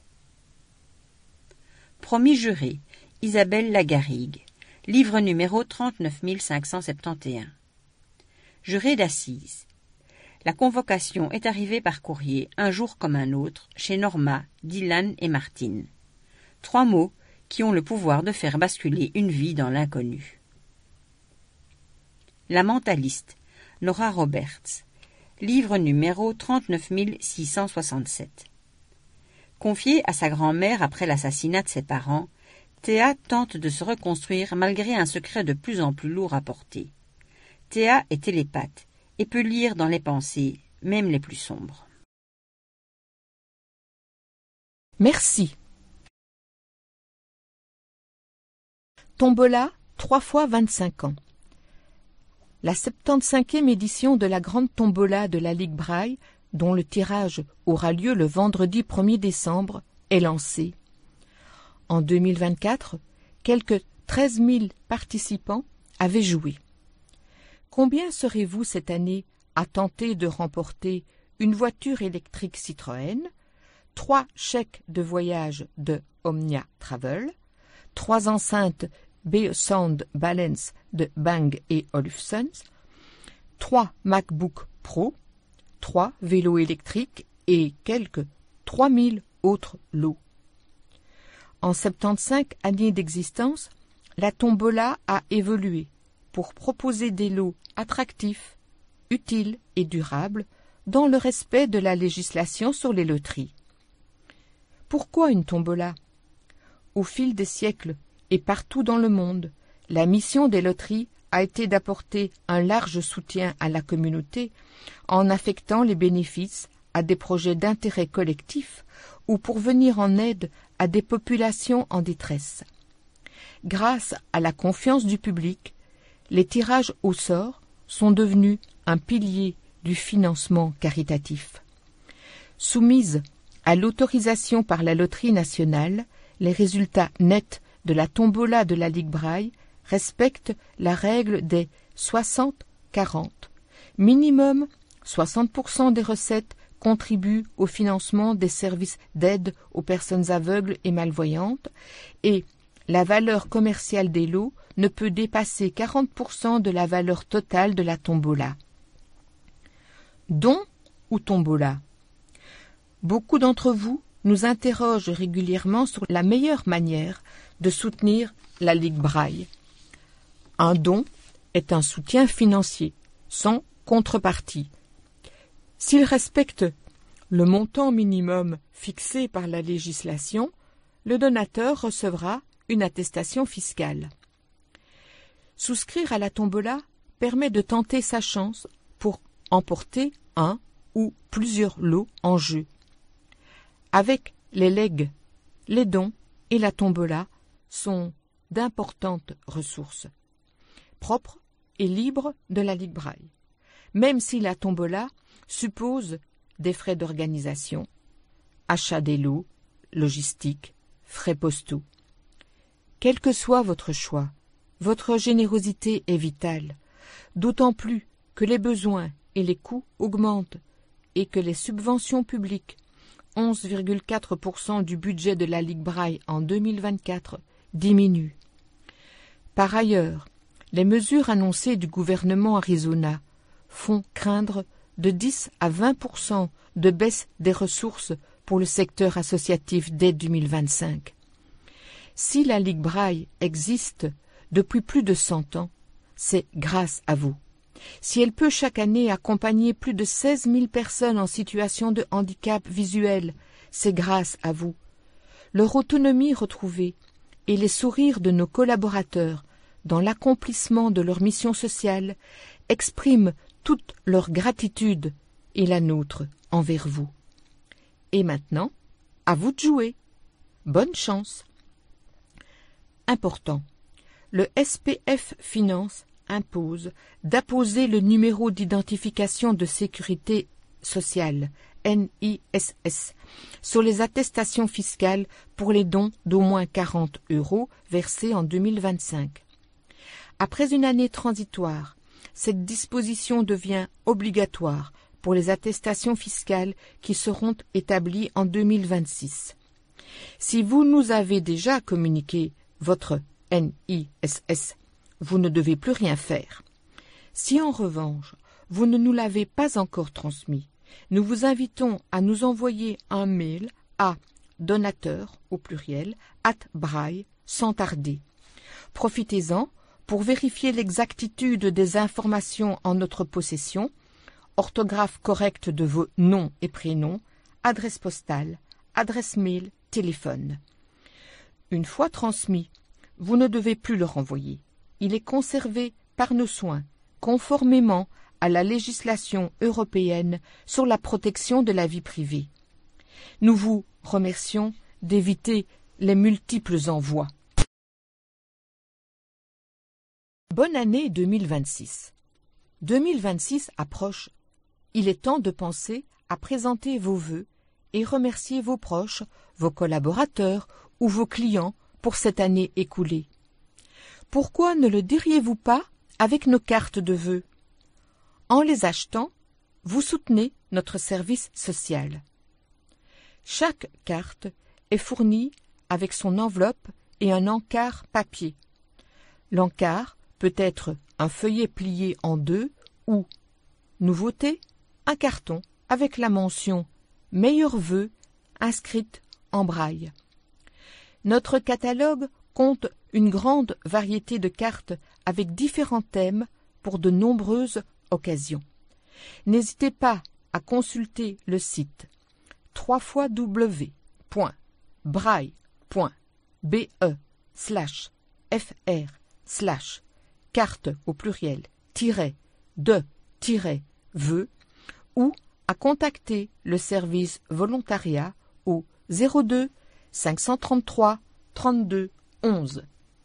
Speaker 2: Promis juré, Isabelle Lagarrigue. Livre numéro trente-neuf mille cinq cent soixante-onze. Juré d'assises. La convocation est arrivée par courrier, un jour comme un autre, chez Norma, Dylan et Martine. Trois mots qui ont le pouvoir de faire basculer une vie dans l'inconnu. La mentaliste, Nora Roberts. Livre numéro trente-neuf mille six cent soixante-sept. Confiée à sa grand-mère après l'assassinat de ses parents, Théa tente de se reconstruire malgré un secret de plus en plus lourd à porter. Théa est télépathe et peut lire dans les pensées, même les plus sombres.
Speaker 1: Merci. Tombola, trois fois vingt-cinq ans. La soixante-quinzième édition de la grande tombola de la Ligue Braille, dont le tirage aura lieu le vendredi premier décembre, est lancée. En deux mille vingt-quatre, quelques treize mille participants avaient joué. Combien serez-vous cette année à tenter de remporter une voiture électrique Citroën, trois chèques de voyage de Omnia Travel, trois enceintes Beyond Balance de Bang et Olufsen, trois MacBook Pro, trois vélos électriques et quelques trois mille autres lots. En soixante-quinze années d'existence, la tombola a évolué pour proposer des lots attractifs, utiles et durables dans le respect de la législation sur les loteries. Pourquoi une tombola? Au fil des siècles et partout dans le monde, la mission des loteries a été d'apporter un large soutien à la communauté en affectant les bénéfices à des projets d'intérêt collectif ou pour venir en aide à des populations en détresse. Grâce à la confiance du public, les tirages au sort sont devenus un pilier du financement caritatif. Soumises à l'autorisation par la Loterie nationale, les résultats nets de la tombola de la Ligue Braille respectent la règle des soixante quarante. Minimum soixante pour cent des recettes contribue au financement des services d'aide aux personnes aveugles et malvoyantes et la valeur commerciale des lots ne peut dépasser quarante pour cent de la valeur totale de la tombola. Don ou tombola? Beaucoup d'entre vous nous interrogent régulièrement sur la meilleure manière de soutenir la Ligue Braille. Un don est un soutien financier, sans contrepartie. S'il respecte le montant minimum fixé par la législation, le donateur recevra une attestation fiscale. Souscrire à la tombola permet de tenter sa chance pour emporter un ou plusieurs lots en jeu. Avec les legs, les dons et la tombola sont d'importantes ressources, propres et libres de la Ligue Braille, même si la tombola suppose des frais d'organisation, achat des lots, logistique, frais postaux. Quel que soit votre choix, votre générosité est vitale, d'autant plus que les besoins et les coûts augmentent et que les subventions publiques, onze virgule quatre pour cent du budget de la Ligue Braille en deux mille vingt-quatre, diminuent. Par ailleurs, les mesures annoncées du gouvernement Arizona font craindre de dix à vingt pour cent de baisse des ressources pour le secteur associatif dès deux mille vingt-cinq. Si la Ligue Braille existe depuis plus de cent ans, c'est grâce à vous. Si elle peut chaque année accompagner plus de seize mille personnes en situation de handicap visuel, c'est grâce à vous. Leur autonomie retrouvée et les sourires de nos collaborateurs dans l'accomplissement de leur mission sociale expriment toute leur gratitude et la nôtre envers vous. Et maintenant, à vous de jouer. Bonne chance. Important. Le S P F Finance impose d'apposer le numéro d'identification de sécurité sociale, N I S S, sur les attestations fiscales pour les dons d'au moins quarante euros versés en deux mille vingt-cinq. Après une année transitoire, cette disposition devient obligatoire pour les attestations fiscales qui seront établies en deux mille vingt-six. Si vous nous avez déjà communiqué votre N I S S, vous ne devez plus rien faire. Si en revanche, vous ne nous l'avez pas encore transmis, nous vous invitons à nous envoyer un mail à donateur au pluriel at braille sans tarder. Profitez-en pour vérifier l'exactitude des informations en notre possession, orthographe correcte de vos noms et prénoms, adresse postale, adresse mail, téléphone. Une fois transmis, vous ne devez plus le renvoyer. Il est conservé par nos soins, conformément à la législation européenne sur la protection de la vie privée. Nous vous remercions d'éviter les multiples envois. Bonne année deux mille vingt-six. deux mille vingt-six approche. Il est temps de penser à présenter vos vœux et remercier vos proches, vos collaborateurs ou vos clients pour cette année écoulée. Pourquoi ne le diriez-vous pas avec nos cartes de vœux? En les achetant, vous soutenez notre service social. Chaque carte est fournie avec son enveloppe et un encart papier. L'encart peut être un feuillet plié en deux ou, nouveauté, un carton avec la mention « Meilleurs vœux » inscrite en braille. Notre catalogue compte une grande variété de cartes avec différents thèmes pour de nombreuses occasions. N'hésitez pas à consulter le site w w w point braille point b e slash f r slash carte au pluriel tiret de tiret vœux ou à contacter le service volontariat au zéro deux cinq cent trente-trois trente-deux onze.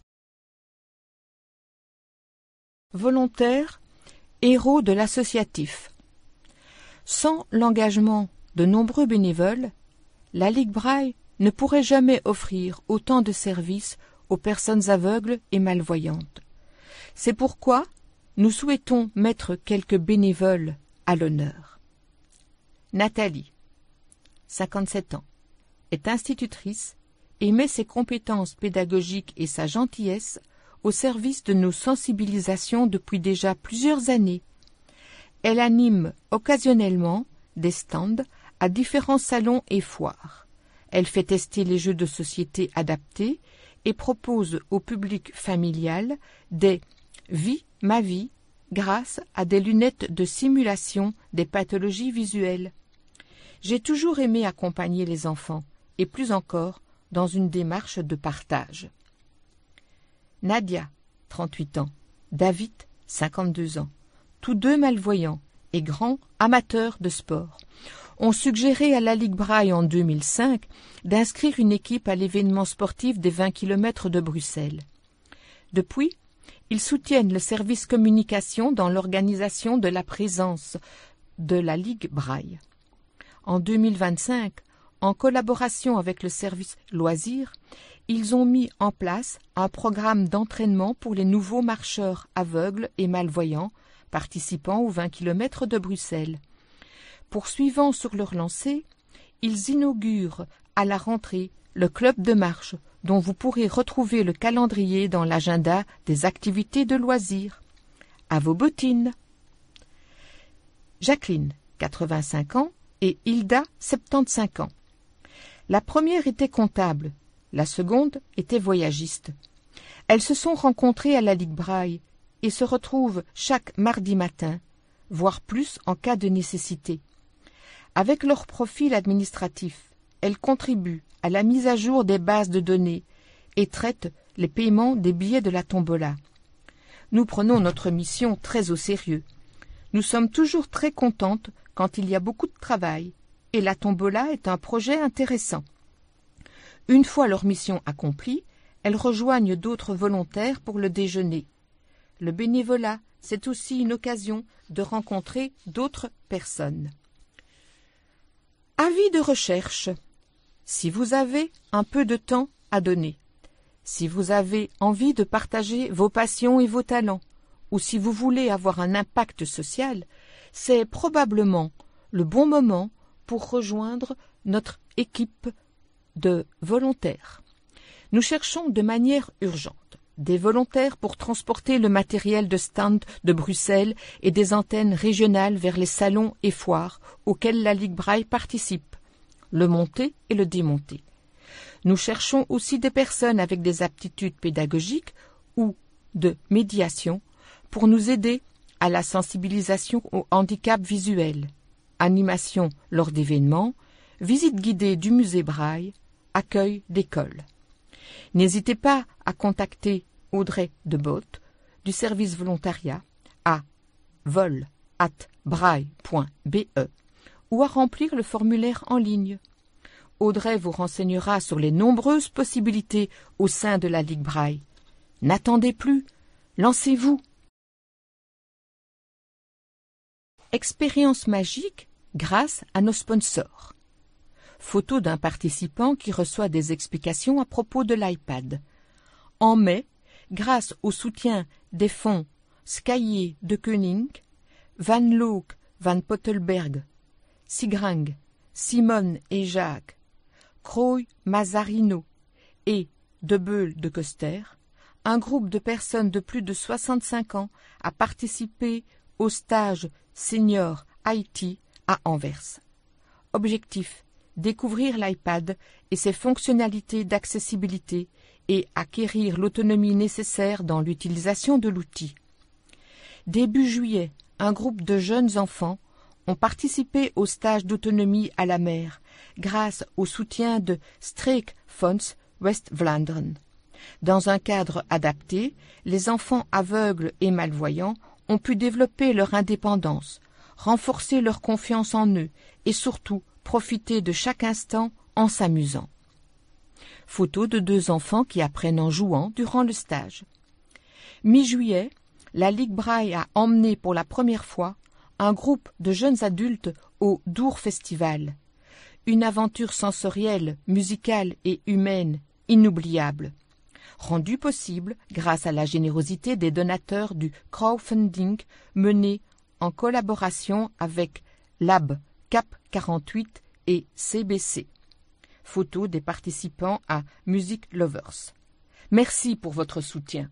Speaker 1: Volontaires, héros de l'associatif. Sans l'engagement de nombreux bénévoles, la Ligue Braille ne pourrait jamais offrir autant de services aux personnes aveugles et malvoyantes. C'est pourquoi nous souhaitons mettre quelques bénévoles à l'honneur. Nathalie, cinquante-sept ans, est institutrice et met ses compétences pédagogiques et sa gentillesse au service de nos sensibilisations depuis déjà plusieurs années. Elle anime occasionnellement des stands à différents salons et foires. Elle fait tester les jeux de société adaptés et propose au public familial des « Vie, ma vie » grâce à des lunettes de simulation des pathologies visuelles. J'ai toujours aimé accompagner les enfants, et plus encore dans une démarche de partage. Nadia, trente-huit ans, David, cinquante-deux ans, tous deux malvoyants et grands amateurs de sport, ont suggéré à la Ligue Braille en deux mille cinq d'inscrire une équipe à l'événement sportif des vingt kilomètres de Bruxelles. Depuis, ils soutiennent le service communication dans l'organisation de la présence de la Ligue Braille. En deux mille vingt-cinq, en collaboration avec le service loisirs, ils ont mis en place un programme d'entraînement pour les nouveaux marcheurs aveugles et malvoyants participant aux vingt kilomètres de Bruxelles. Poursuivant sur leur lancée, ils inaugurent à la rentrée le club de marche, dont vous pourrez retrouver le calendrier dans l'agenda des activités de loisirs. À vos bottines. Jacqueline, quatre-vingt-cinq ans, et Hilda, soixante-quinze ans. La première était comptable, la seconde était voyagiste. Elles se sont rencontrées à la Ligue Braille et se retrouvent chaque mardi matin, voire plus en cas de nécessité. Avec leur profil administratif, elles contribuent à la mise à jour des bases de données et traitent les paiements des billets de la tombola. Nous prenons notre mission très au sérieux. Nous sommes toujours très contentes quand il y a beaucoup de travail, et la tombola est un projet intéressant. Une fois leur mission accomplie, elles rejoignent d'autres volontaires pour le déjeuner. Le bénévolat, c'est aussi une occasion de rencontrer d'autres personnes. Avis de recherche. Si vous avez un peu de temps à donner, si vous avez envie de partager vos passions et vos talents, ou si vous voulez avoir un impact social, c'est probablement le bon moment pour rejoindre notre équipe de volontaires. Nous cherchons de manière urgente des volontaires pour transporter le matériel de stand de Bruxelles et des antennes régionales vers les salons et foires auxquels la Ligue Braille participe, le monter et le démonter. Nous cherchons aussi des personnes avec des aptitudes pédagogiques ou de médiation pour nous aider à la sensibilisation au handicap visuel, animation lors d'événements, visite guidée du musée Braille, accueil d'école. N'hésitez pas à contacter Audrey Debotte du service volontariat à vol arobase braille point b e ou à remplir le formulaire en ligne. Audrey vous renseignera sur les nombreuses possibilités au sein de la Ligue Braille. N'attendez plus, lancez-vous. Expérience magique grâce à nos sponsors. Photo d'un participant qui reçoit des explications à propos de l'iPad. En mai, grâce au soutien des fonds Skye de Koning, Van Loek van Pottelberg, Sigrang, Simone et Jacques, Croy Mazarino et De Beul de Coster, un groupe de personnes de plus de soixante-cinq ans a participé au stage Senior I T à Anvers. Objectif: découvrir l'iPad et ses fonctionnalités d'accessibilité et acquérir l'autonomie nécessaire dans l'utilisation de l'outil. Début juillet, un groupe de jeunes enfants ont participé au stage d'autonomie à la mer grâce au soutien de Streekfonds West-Vlaanderen. Dans un cadre adapté, les enfants aveugles et malvoyants ont pu développer leur indépendance, renforcer leur confiance en eux et surtout profiter de chaque instant en s'amusant. Photo de deux enfants qui apprennent en jouant durant le stage. Mi-juillet, la Ligue Braille a emmené pour la première fois un groupe de jeunes adultes au Dour Festival. Une aventure sensorielle, musicale et humaine inoubliable, rendue possible grâce à la générosité des donateurs du crowdfunding mené en collaboration avec Lab Cap quarante-huit et C B C. Photos des participants à Music Lovers. Merci pour votre soutien.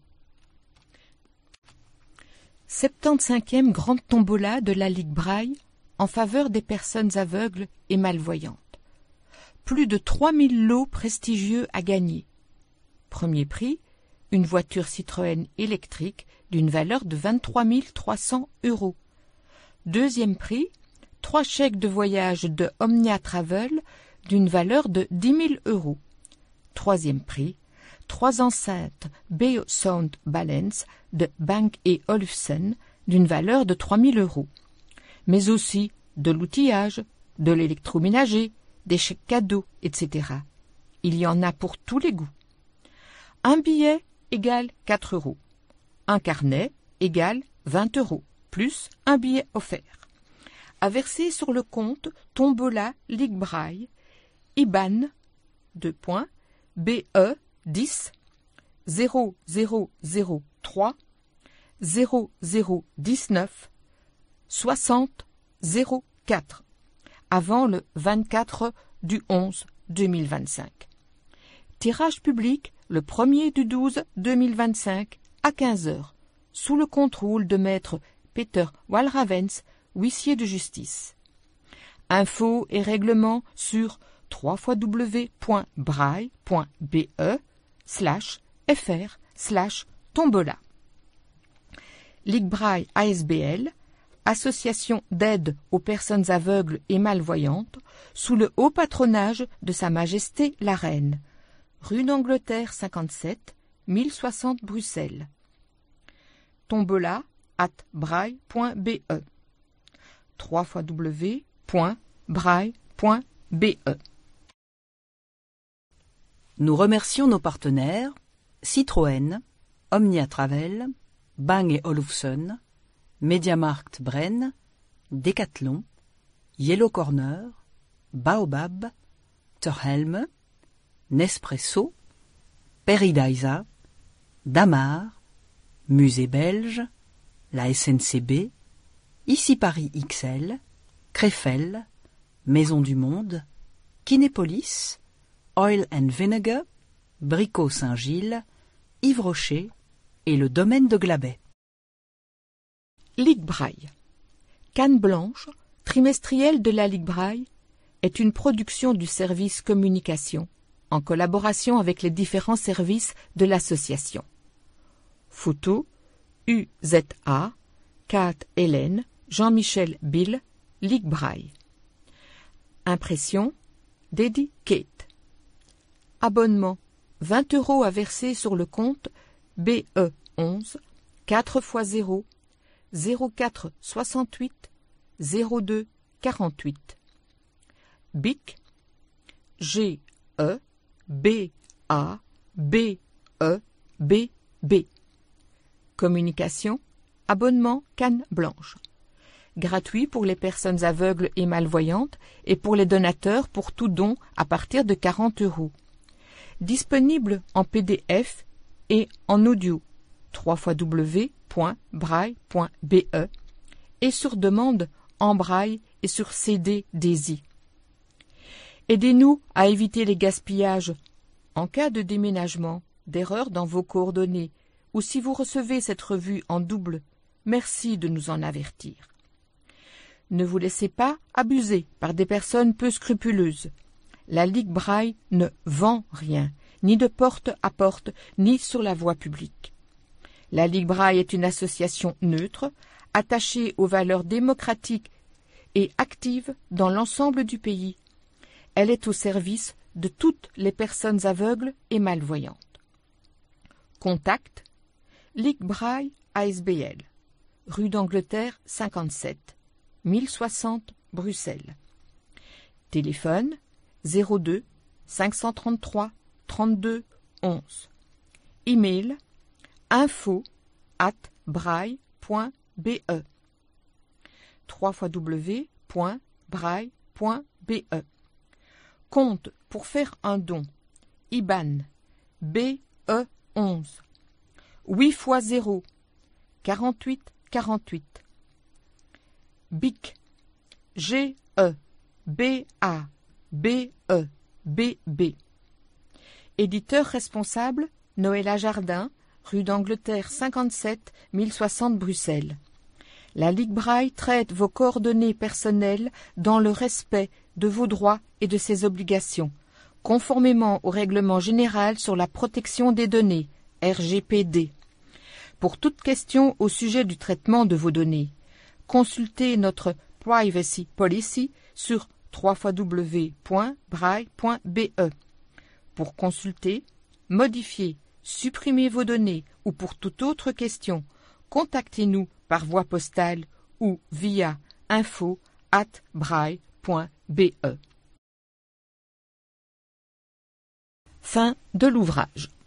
Speaker 1: septantacinquième Grande Tombola de la Ligue Braille en faveur des personnes aveugles et malvoyantes. Plus de trois mille lots prestigieux à gagner. Premier prix, une voiture Citroën électrique d'une valeur de vingt-trois mille trois cents euros. Deuxième prix, trois chèques de voyage de Omnia Travel d'une valeur de dix mille euros. Troisième prix, trois enceintes Beosound Balance de Bang et Olufsen d'une valeur de trois mille euros. Mais aussi de l'outillage, de l'électroménager, des chèques cadeaux, et cetera. Il y en a pour tous les goûts. Un billet égale quatre euros. Un carnet égale vingt euros, plus un billet offert. À verser sur le compte Tombola Ligue Braille, I B A N, deux points, B E dix, zéro zéro zéro trois, zéro zéro dix-neuf, soixante, zéro quatre, avant le vingt-quatre du onze deux mille vingt-cinq. Tirage public le premier du douze deux mille vingt-cinq à quinze heures, sous le contrôle de maître Peter Walravens, huissier de justice. Infos et règlements sur w w w point braille point b e slash f r slash tombola. Ligue Braille A S B L, association d'aide aux personnes aveugles et malvoyantes, sous le haut patronage de Sa Majesté la Reine, rue d'Angleterre cinquante-sept, mille soixante Bruxelles. Tombola at braille point b e. w w w point braille point b e.
Speaker 3: Nous remercions nos partenaires Citroën, Omnia Travel, Bang et Olufsen, Mediamarkt Brenn, Decathlon, Yellow Corner, Baobab, Terhelm, Nespresso, Peridaisa, Damar, Musée Belge, la S N C B, Ici Paris X L, Krefel, Maison du Monde, Kinépolis, Oil and Vinegar, Bricot Saint-Gilles, Yves Rocher et le domaine de Glabet.
Speaker 1: Ligue Braille. Canne blanche, trimestrielle de la Ligue Braille, est une production du service communication, en collaboration avec les différents services de l'association. Photo U Z A, Kate Hélène, Jean-Michel Bill, Ligue Braille. Impression Dedi Kate. Abonnement vingt euros à verser sur le compte B E onze quatre fois zéro zéro quatre soixante-huit zéro deux quarante-huit. B I C G E B A B E B B. Communication, abonnement canne blanche. Gratuit pour les personnes aveugles et malvoyantes et pour les donateurs pour tout don à partir de quarante euros. Disponible en P D F et en audio w w w point braille point b e et sur demande en braille et sur C D D A S I. Aidez-nous à éviter les gaspillages en cas de déménagement, d'erreur dans vos coordonnées ou si vous recevez cette revue en double, merci de nous en avertir. Ne vous laissez pas abuser par des personnes peu scrupuleuses. La Ligue Braille ne vend rien, ni de porte à porte, ni sur la voie publique. La Ligue Braille est une association neutre, attachée aux valeurs démocratiques et active dans l'ensemble du pays. Elle est au service de toutes les personnes aveugles et malvoyantes. Contact Ligue Braille A S B L, rue d'Angleterre cinquante-sept, mille soixante Bruxelles. Téléphone zéro deux cinq cent trente-trois trente-deux onze. Email info at braille point b e. w w w point braille point b e. Compte pour faire un don. I B A N B E onze. huit fois zéro quarante-huit quarante-huit. B I C G E B A B E B B. Éditeur responsable, Noëlla Jardin, rue d'Angleterre cinquante-sept, mille soixante Bruxelles. La Ligue Braille traite vos coordonnées personnelles dans le respect de vos droits et de ses obligations, conformément au Règlement général sur la protection des données, R G P D. Pour toute question au sujet du traitement de vos données, consultez notre Privacy Policy sur w w w point braille point b e. Pour consulter, modifier, supprimer vos données ou pour toute autre question, contactez-nous par voie postale ou via info arobase braille point b e. Fin de l'ouvrage.